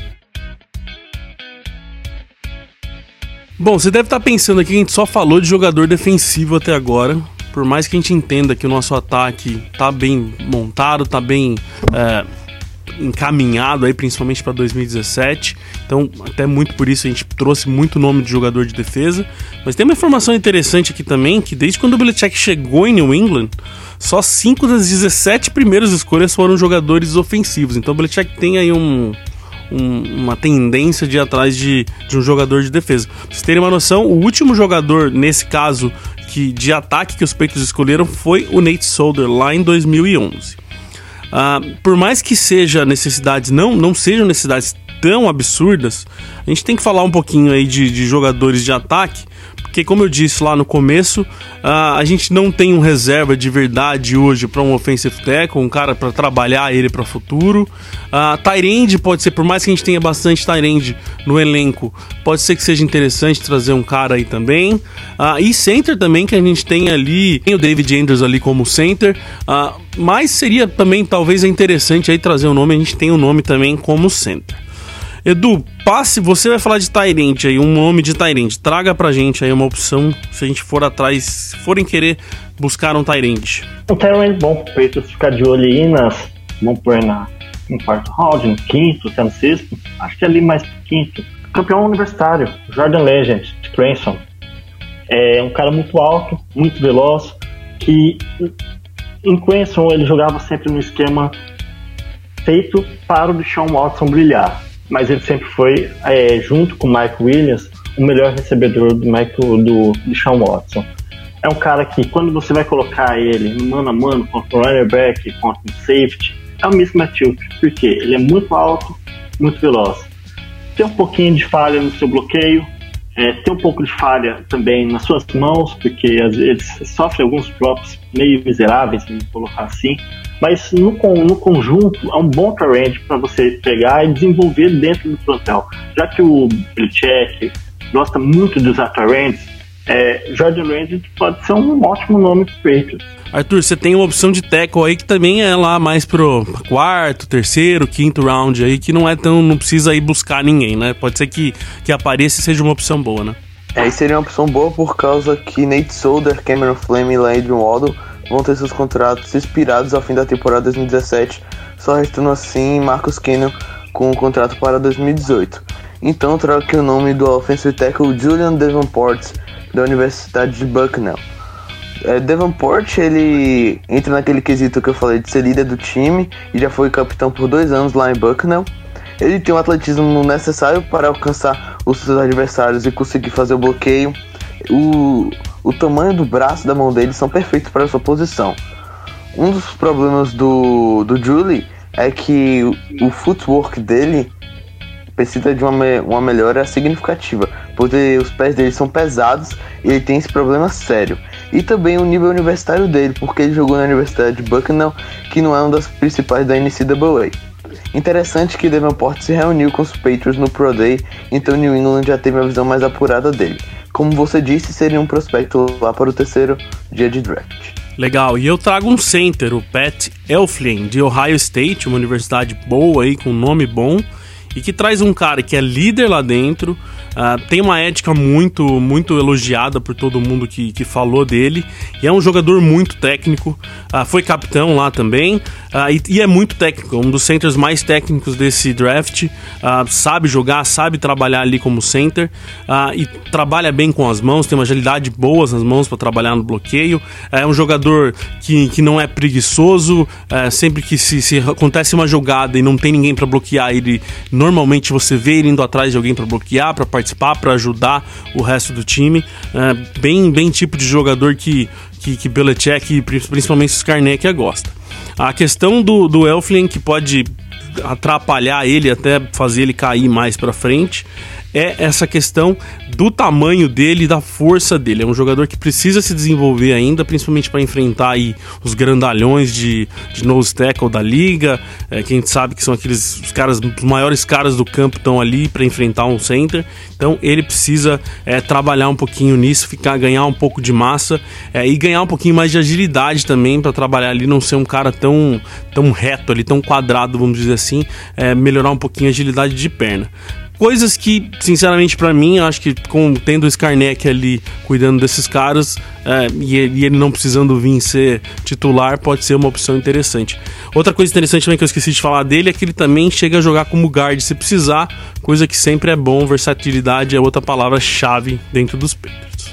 Bom, você deve estar pensando aqui que a gente só falou de jogador defensivo até agora. Por mais que a gente entenda que o nosso ataque tá bem montado, tá bem é, encaminhado aí, principalmente para dois mil e dezessete. Então, até muito por isso a gente trouxe muito nome de jogador de defesa. Mas tem uma informação interessante aqui também, que desde quando o Belichick chegou em New England, só cinco das dezessete primeiras escolhas foram jogadores ofensivos. Então o Belichick tem aí um... Um, uma tendência de ir atrás de, de um jogador de defesa. Pra vocês terem uma noção, o último jogador, nesse caso, que, de ataque que os Patriots escolheram foi o Nate Solder, lá em dois mil e onze. Uh, por mais que seja necessidades, não, não sejam necessidades tão absurdas, a gente tem que falar um pouquinho aí de, de jogadores de ataque, porque como eu disse lá no começo, uh, a gente não tem um reserva de verdade hoje para um offensive tackle, um cara para trabalhar ele para o futuro. Uh, tight end pode ser, por mais que a gente tenha bastante tight end no elenco, pode ser que seja interessante trazer um cara aí também. Uh, e center também, que a gente tem ali, tem o David Andrews ali como center, uh, mas seria também talvez interessante aí trazer um nome, a gente tem um nome também como center. Edu, passe, você vai falar de tight end aí, um nome de tight end. Traga pra gente aí uma opção, se a gente for atrás, se forem querer buscar um tight end. Um tight end bom pro Patriots ficar de olho aí nas, vamos pôr na, no quarto round, no quinto, até no sexto. Acho que ali mais pro quinto. Campeão universitário, Jordan Legend, de Clemson. É um cara muito alto, muito veloz, que em Clemson ele jogava sempre no esquema feito para o Deshaun Watson brilhar. Mas ele sempre foi, é, junto com o Mike Williams, o melhor recebedor do, Mike, do Deshaun Watson. É um cara que, quando você vai colocar ele no mano a mano contra um running back, contra um safety, é o mismatch, porque ele é muito alto, muito veloz. Tem um pouquinho de falha no seu bloqueio, é, tem um pouco de falha também nas suas mãos, porque ele sofre alguns drops meio miseráveis, vamos colocar assim. Mas no, no conjunto é um bom tight end para você pegar e desenvolver dentro do plantel. Já que o Belichick gosta muito dos tight ends, é, Jordan Legend pode ser um ótimo nome para o Patriots. Arthur, você tem uma opção de tackle aí que também é lá mais pro quarto, terceiro, quinto round aí, que não é tão, não precisa ir buscar ninguém, né? Pode ser que, que apareça e seja uma opção boa, né? É, e seria uma opção boa por causa que Nate Solder, Cameron Fleming e Landry Waddle vão ter seus contratos expirados ao fim da temporada dois mil e dezessete, só restando assim Marcus Cannon com o contrato para dois mil e dezoito. Então trago aqui o nome do offensive tackle Julian Davenport, da Universidade de Bucknell. É, Davenport, ele entra naquele quesito que eu falei de ser líder do time e já foi capitão por dois anos lá em Bucknell. Ele tem o atletismo necessário para alcançar os seus adversários e conseguir fazer o bloqueio. O, o tamanho do braço e da mão dele são perfeitos para a sua posição. Um dos problemas do, do Julie é que o, o footwork dele precisa de uma, me, uma melhora significativa, porque os pés dele são pesados e ele tem esse problema sério. E também o nível universitário dele, porque ele jogou na Universidade de Bucknell, que não é uma das principais da N C double A. Interessante que Davenport se reuniu com os Patriots no Pro Day, então New England já teve a visão mais apurada dele. Como você disse, seria um prospecto lá para o terceiro dia de draft. Legal, e eu trago um center, o Pat Elflein, de Ohio State, uma universidade boa aí, com nome bom, e que traz um cara que é líder lá dentro, uh, tem uma ética muito, muito elogiada por todo mundo que, que falou dele, e é um jogador muito técnico, uh, foi capitão lá também, uh, e, e é muito técnico, um dos centers mais técnicos desse draft, uh, sabe jogar, sabe trabalhar ali como center, uh, e trabalha bem com as mãos, tem uma agilidade boa nas mãos para trabalhar no bloqueio, é um jogador que, que não é preguiçoso, uh, sempre que se, se acontece uma jogada e não tem ninguém para bloquear, ele normalmente você vê ele indo atrás de alguém para bloquear, para participar, para ajudar o resto do time. É bem, bem tipo de jogador que, que, que Belichick, principalmente os Skarnecchia, gosta. A questão do, do Elflein, que pode atrapalhar ele, até fazer ele cair mais para frente, é essa questão do tamanho dele e da força dele. É um jogador que precisa se desenvolver ainda, principalmente para enfrentar aí os grandalhões de, de nose tackle da liga, é, que a gente sabe que são aqueles os caras, os maiores caras do campo estão ali para enfrentar um center. Então ele precisa é, trabalhar um pouquinho nisso, ficar, ganhar um pouco de massa é, e ganhar um pouquinho mais de agilidade também para trabalhar ali, não ser um cara tão, tão reto ali, tão quadrado, vamos dizer assim, é, melhorar um pouquinho a agilidade de perna. Coisas que, sinceramente, pra mim, eu acho que com, tendo o Skarnecchia ali cuidando desses caras é, e, e ele não precisando vir ser titular, pode ser uma opção interessante. Outra coisa interessante também que eu esqueci de falar dele é que ele também chega a jogar como guard se precisar, coisa que sempre é bom. Versatilidade é outra palavra-chave dentro dos Patriots.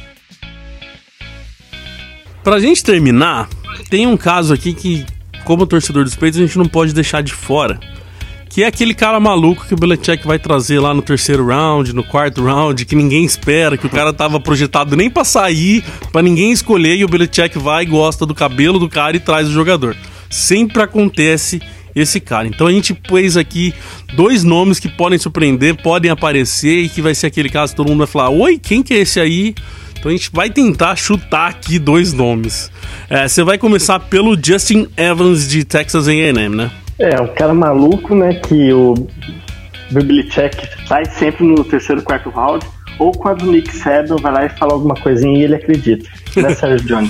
Pra gente terminar, tem um caso aqui que, como torcedor dos Patriots, a gente não pode deixar de fora, que é aquele cara maluco que o Belichick vai trazer lá no terceiro round, no quarto round, que ninguém espera, que o cara tava projetado nem pra sair, pra ninguém escolher, e o Belichick vai e gosta do cabelo do cara e traz o jogador. Sempre acontece esse cara. Então a gente pôs aqui dois nomes que podem surpreender, podem aparecer e que vai ser aquele caso que todo mundo vai falar, oi, quem que é esse aí? Então a gente vai tentar chutar aqui dois nomes. É, você vai começar pelo Justin Evans de Texas A and M, né? É, um cara maluco, né, que o Belichick sai sempre no terceiro, quarto round, ou quando o Nick Saban vai lá e fala alguma coisinha e ele acredita, né, Sérgio Jones?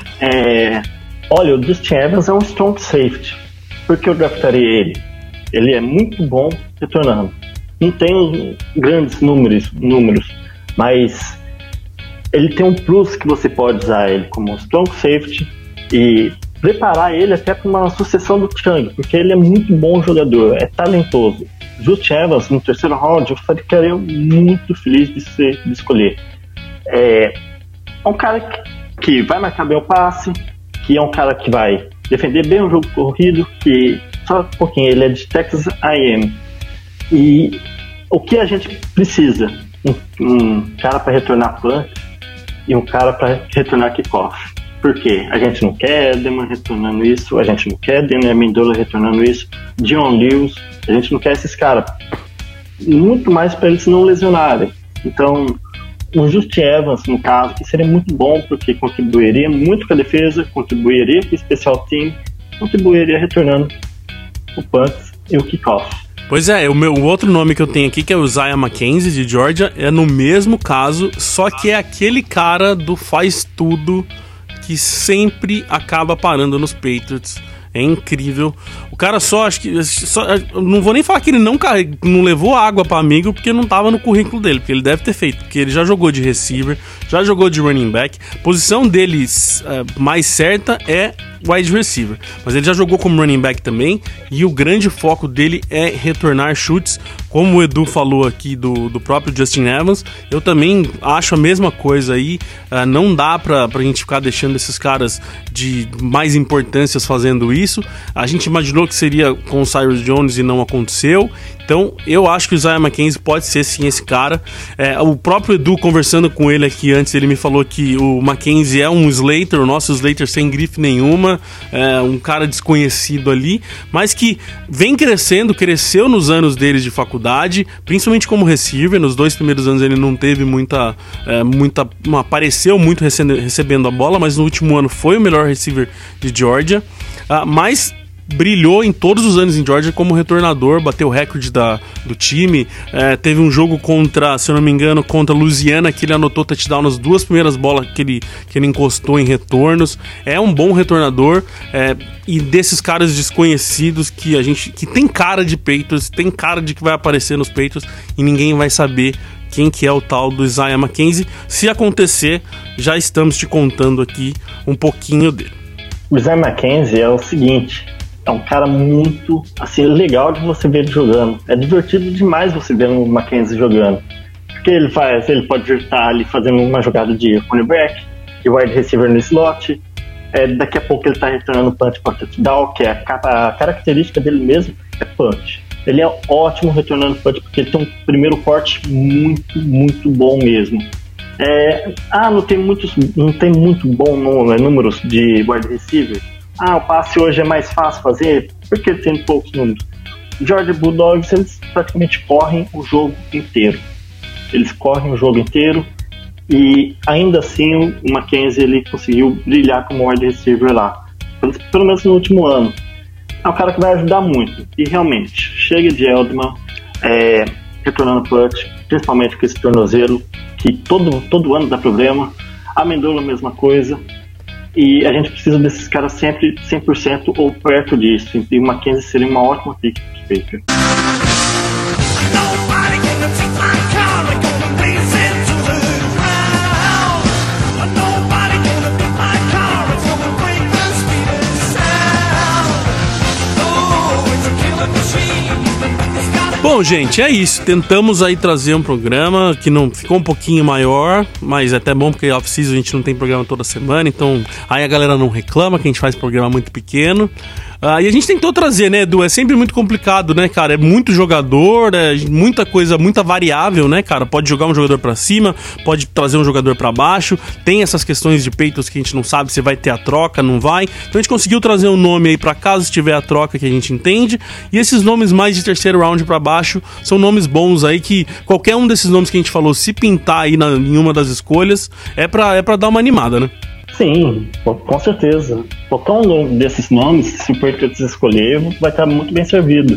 É, olha, o Justin Evans é um strong safety. Por que eu draftaria ele? Ele é muito bom retornando. Não tem grandes números, números, mas ele tem um plus que você pode usar ele como strong safety e preparar ele até para uma sucessão do Chung, porque ele é muito bom jogador, é talentoso. Justin Evans, no terceiro round, eu ficaria muito feliz de, ser, de escolher. É, é um cara que, que vai marcar bem o passe, que é um cara que vai defender bem o jogo corrido, que só um pouquinho, ele é de Texas A and M. E o que a gente precisa? Um, um cara para retornar punt e um cara para retornar kickoff. Por quê? A gente não quer Edelman retornando isso, a gente não quer Danny Amendola retornando isso, Dion Lewis, a gente não quer esses caras. Muito mais para eles não lesionarem. Então, o Justin Evans, no caso, que seria muito bom, porque contribuiria muito com a defesa, contribuiria com o special team, contribuiria retornando o punt e o kickoff. Pois é, o, meu, o outro nome que eu tenho aqui, que é o Isaiah McKenzie, de Georgia, é no mesmo caso, só que é aquele cara do faz tudo que sempre acaba parando nos Patriots. É incrível. O cara só, acho que... Só, não vou nem falar que ele não, não levou água para amigo, porque não tava no currículo dele, porque ele deve ter feito, porque ele já jogou de receiver, já jogou de running back. A posição dele uh, mais certa é wide receiver, mas ele já jogou como running back também, e o grande foco dele é retornar chutes, como o Edu falou aqui do, do próprio Justin Evans. Eu também acho a mesma coisa aí. Uh, não dá pra, pra gente ficar deixando esses caras de mais importâncias fazendo isso. A gente imaginou que seria com o Cyrus Jones e não aconteceu. Então eu acho que o Isaiah McKenzie pode ser sim esse cara. É, o próprio Edu, conversando com ele aqui antes, ele me falou que o McKenzie é um Slater, o nosso Slater sem grife nenhuma, é um cara desconhecido ali, mas que vem crescendo, cresceu nos anos dele de faculdade, principalmente como receiver. Nos dois primeiros anos ele não teve muita, é, muita não apareceu muito recebendo a bola, mas no último ano foi o melhor receiver de Georgia. Uh, mas brilhou em todos os anos em Georgia como retornador, bateu o recorde da, do time. É, teve um jogo contra, se eu não me engano, contra Louisiana, que ele anotou touchdown nas duas primeiras bolas que ele, que ele encostou em retornos. É um bom retornador, é, e desses caras desconhecidos que a gente, que tem cara de Patriots, tem cara de que vai aparecer nos Patriots e ninguém vai saber quem que é o tal do Isaiah McKenzie. Se acontecer, já estamos te contando aqui um pouquinho dele. O Isaiah McKenzie é o seguinte: é um cara muito, assim, legal de você ver ele jogando. É divertido demais você ver o McKenzie jogando. Porque ele faz, ele pode estar ali fazendo uma jogada de running back, de wide receiver no slot. É, daqui a pouco ele está retornando punch para touchdown, que é a, a característica dele mesmo, é punch. Ele é ótimo retornando punch, porque ele tem um primeiro corte muito, muito bom mesmo. É, ah, não tem, muitos, não tem muito bom números de wide receiver. Ah, o passe hoje é mais fácil fazer, porque tem poucos números. Georgia Bulldogs, eles praticamente correm o jogo inteiro. Eles correm o jogo inteiro e ainda assim o McKenzie ele conseguiu brilhar como wide receiver lá, pelo, pelo menos no último ano. É um cara que vai ajudar muito. E realmente, chega de Edelman, é, retornando punch, principalmente com esse tornozelo, que todo, todo ano dá problema. Amendola, a mesma coisa. E a gente precisa desses caras sempre cem por cento ou perto disso. E o McKenzie seria uma ótima pick para os Patriots. Bom, gente, é isso. Tentamos aí trazer um programa que não ficou um pouquinho maior, mas é até bom porque off-season a gente não tem programa toda semana, então aí a galera não reclama que a gente faz programa muito pequeno. Uh, e a gente tentou trazer, né, Edu? É sempre muito complicado, né, cara? É muito jogador, é muita coisa, muita variável, né, cara? Pode jogar um jogador pra cima, pode trazer um jogador pra baixo. Tem essas questões de peitos que a gente não sabe se vai ter a troca, não vai. Então a gente conseguiu trazer um nome aí pra caso tiver a troca que a gente entende. E esses nomes mais de terceiro round pra baixo são nomes bons aí que qualquer um desses nomes que a gente falou, se pintar aí na, em uma das escolhas, é pra, é pra dar uma animada, né? Sim, com certeza. Qualquer um desses nomes, se o Patriots escolher, vai estar muito bem servido.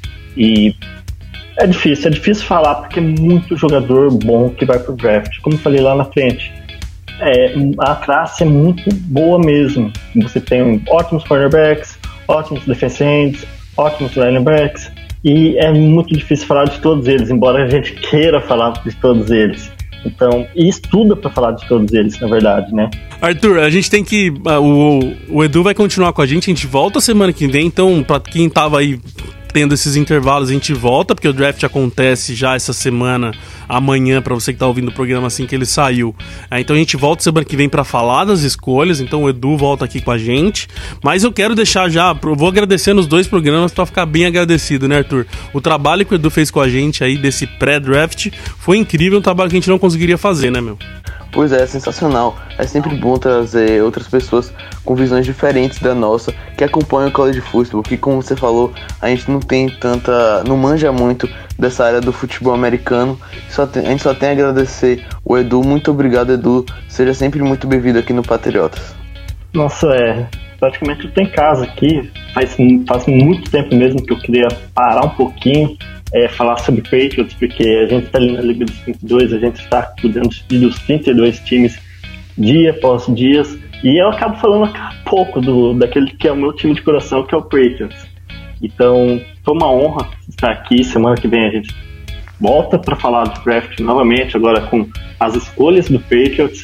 E é difícil, é difícil falar porque é muito jogador bom que vai pro draft. Como eu falei lá na frente, é, a classe é muito boa mesmo. Você tem ótimos cornerbacks, ótimos defensive ends, ótimos linebacks, e é muito difícil falar de todos eles, embora a gente queira falar de todos eles. Então, e estuda pra falar de todos eles, na verdade, né? Arthur, a gente tem que... Uh, o, o Edu vai continuar com a gente, a gente volta semana que vem, então, pra quem tava aí tendo esses intervalos, a gente volta, porque o draft acontece já essa semana, amanhã, pra você que tá ouvindo o programa assim que ele saiu. É, então a gente volta semana que vem pra falar das escolhas, então o Edu volta aqui com a gente. Mas eu quero deixar já, eu vou agradecer nos dois programas pra ficar bem agradecido, né, Arthur? O trabalho que o Edu fez com a gente aí desse pré-draft foi incrível, um trabalho que a gente não conseguiria fazer, né, meu? Pois é, é sensacional. É sempre bom trazer outras pessoas com visões diferentes da nossa, que acompanham o college football, que, como você falou, a gente não tem tanta, não manja muito dessa área do futebol americano. Só tem, a gente só tem a agradecer o Edu. Muito obrigado, Edu. Seja sempre muito bem-vindo aqui no Patriotas. Nossa, é, praticamente eu tô em casa aqui. Faz, faz muito tempo mesmo que eu queria parar um pouquinho, É, falar sobre Patriots, porque a gente está ali na Liga dos trinta e dois, a gente está cuidando dos trinta e dois times dia após dia, e eu acabo falando um pouco do, daquele que é o meu time de coração, que é o Patriots. Então, foi uma honra estar aqui. Semana que vem a gente volta para falar do draft novamente, agora com as escolhas do Patriots.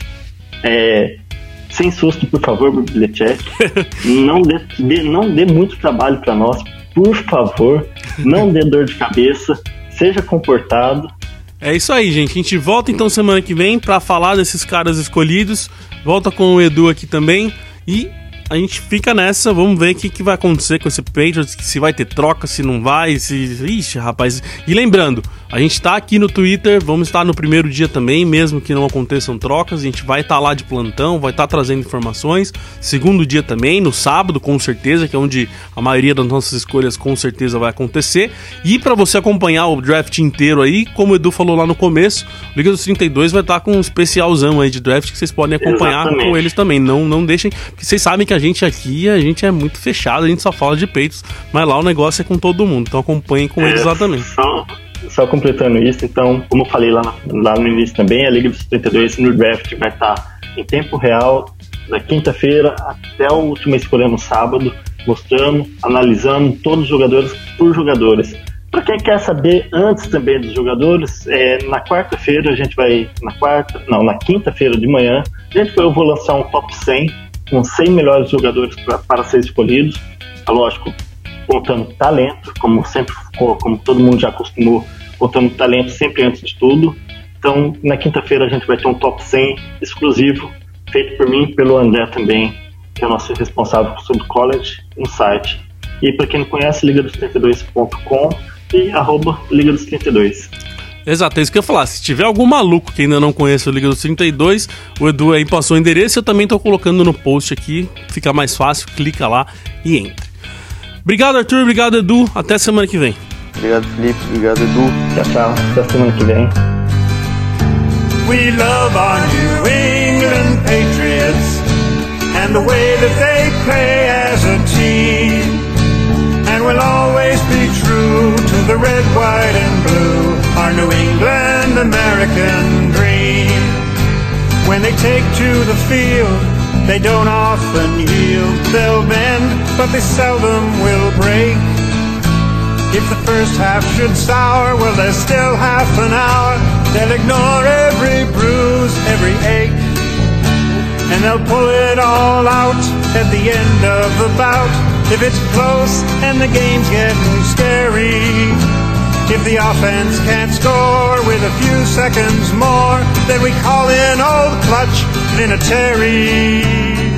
É, sem susto, por favor, Belichick. não, dê, dê, não dê muito trabalho para nós, por favor, não dê dor de cabeça, seja comportado. É isso aí, gente. A gente volta então semana que vem pra falar desses caras escolhidos. Volta com o Edu aqui também. E a gente fica nessa, vamos ver o que, que vai acontecer com esse Patriots, se vai ter troca, se não vai, se... Ixi, rapaz. E lembrando, a gente tá aqui no Twitter, vamos estar no primeiro dia também, mesmo que não aconteçam trocas, a gente vai estar lá de plantão, vai estar trazendo informações. Segundo dia também, no sábado, com certeza, que é onde a maioria das nossas escolhas com certeza vai acontecer. E pra você acompanhar o draft inteiro aí, como o Edu falou lá no começo, o Liga dos trinta e dois vai estar com um especialzão aí de draft que vocês podem acompanhar. Exatamente. Com eles também. Não, não deixem, porque vocês sabem que a gente aqui, a gente é muito fechado, a gente só fala de peitos, mas lá o negócio é com todo mundo, então acompanhem com eles lá também. Só, só completando isso, então, como eu falei lá, lá no início também, a Liga dos trinta e dois no draft vai estar em tempo real, da quinta-feira até a última escolha no sábado, mostrando, analisando todos os jogadores por jogadores. Para quem quer saber antes também dos jogadores, é, na quarta-feira a gente vai, na quarta, não, na quinta-feira de manhã, a gente vai, eu vou lançar um top cem com cem melhores jogadores pra, para ser escolhidos, lógico, contando talento, como sempre ficou, como todo mundo já acostumou, contando talento sempre antes de tudo. Então, na quinta-feira a gente vai ter um top cem exclusivo, feito por mim e pelo André também, que é o nosso responsável sobre college no site. E para quem não conhece, liga dos trinta e dois ponto com e arroba Liga dos trinta e dois. Exato, é isso que eu ia falar. Se tiver algum maluco que ainda não conhece o Liga dos trinta e dois, o Edu aí passou o endereço, eu também tô colocando no post aqui, fica mais fácil, clica lá e entre. Obrigado, Arthur, obrigado, Edu, até semana que vem. Obrigado, Felipe, obrigado, Edu. Tchau, tchau, até semana que vem. We love our New England Patriots and the way that they play as a team. And we'll always be true to the red, white and blue, our New England American dream. When they take to the field, they don't often yield. They'll bend, but they seldom will break. If the first half should sour, well, there's still half an hour. They'll ignore every bruise, every ache, and they'll pull it all out at the end of the bout. If it's close and the game's getting scary, if the offense can't score with a few seconds more, then we call in old clutch Vinatieri.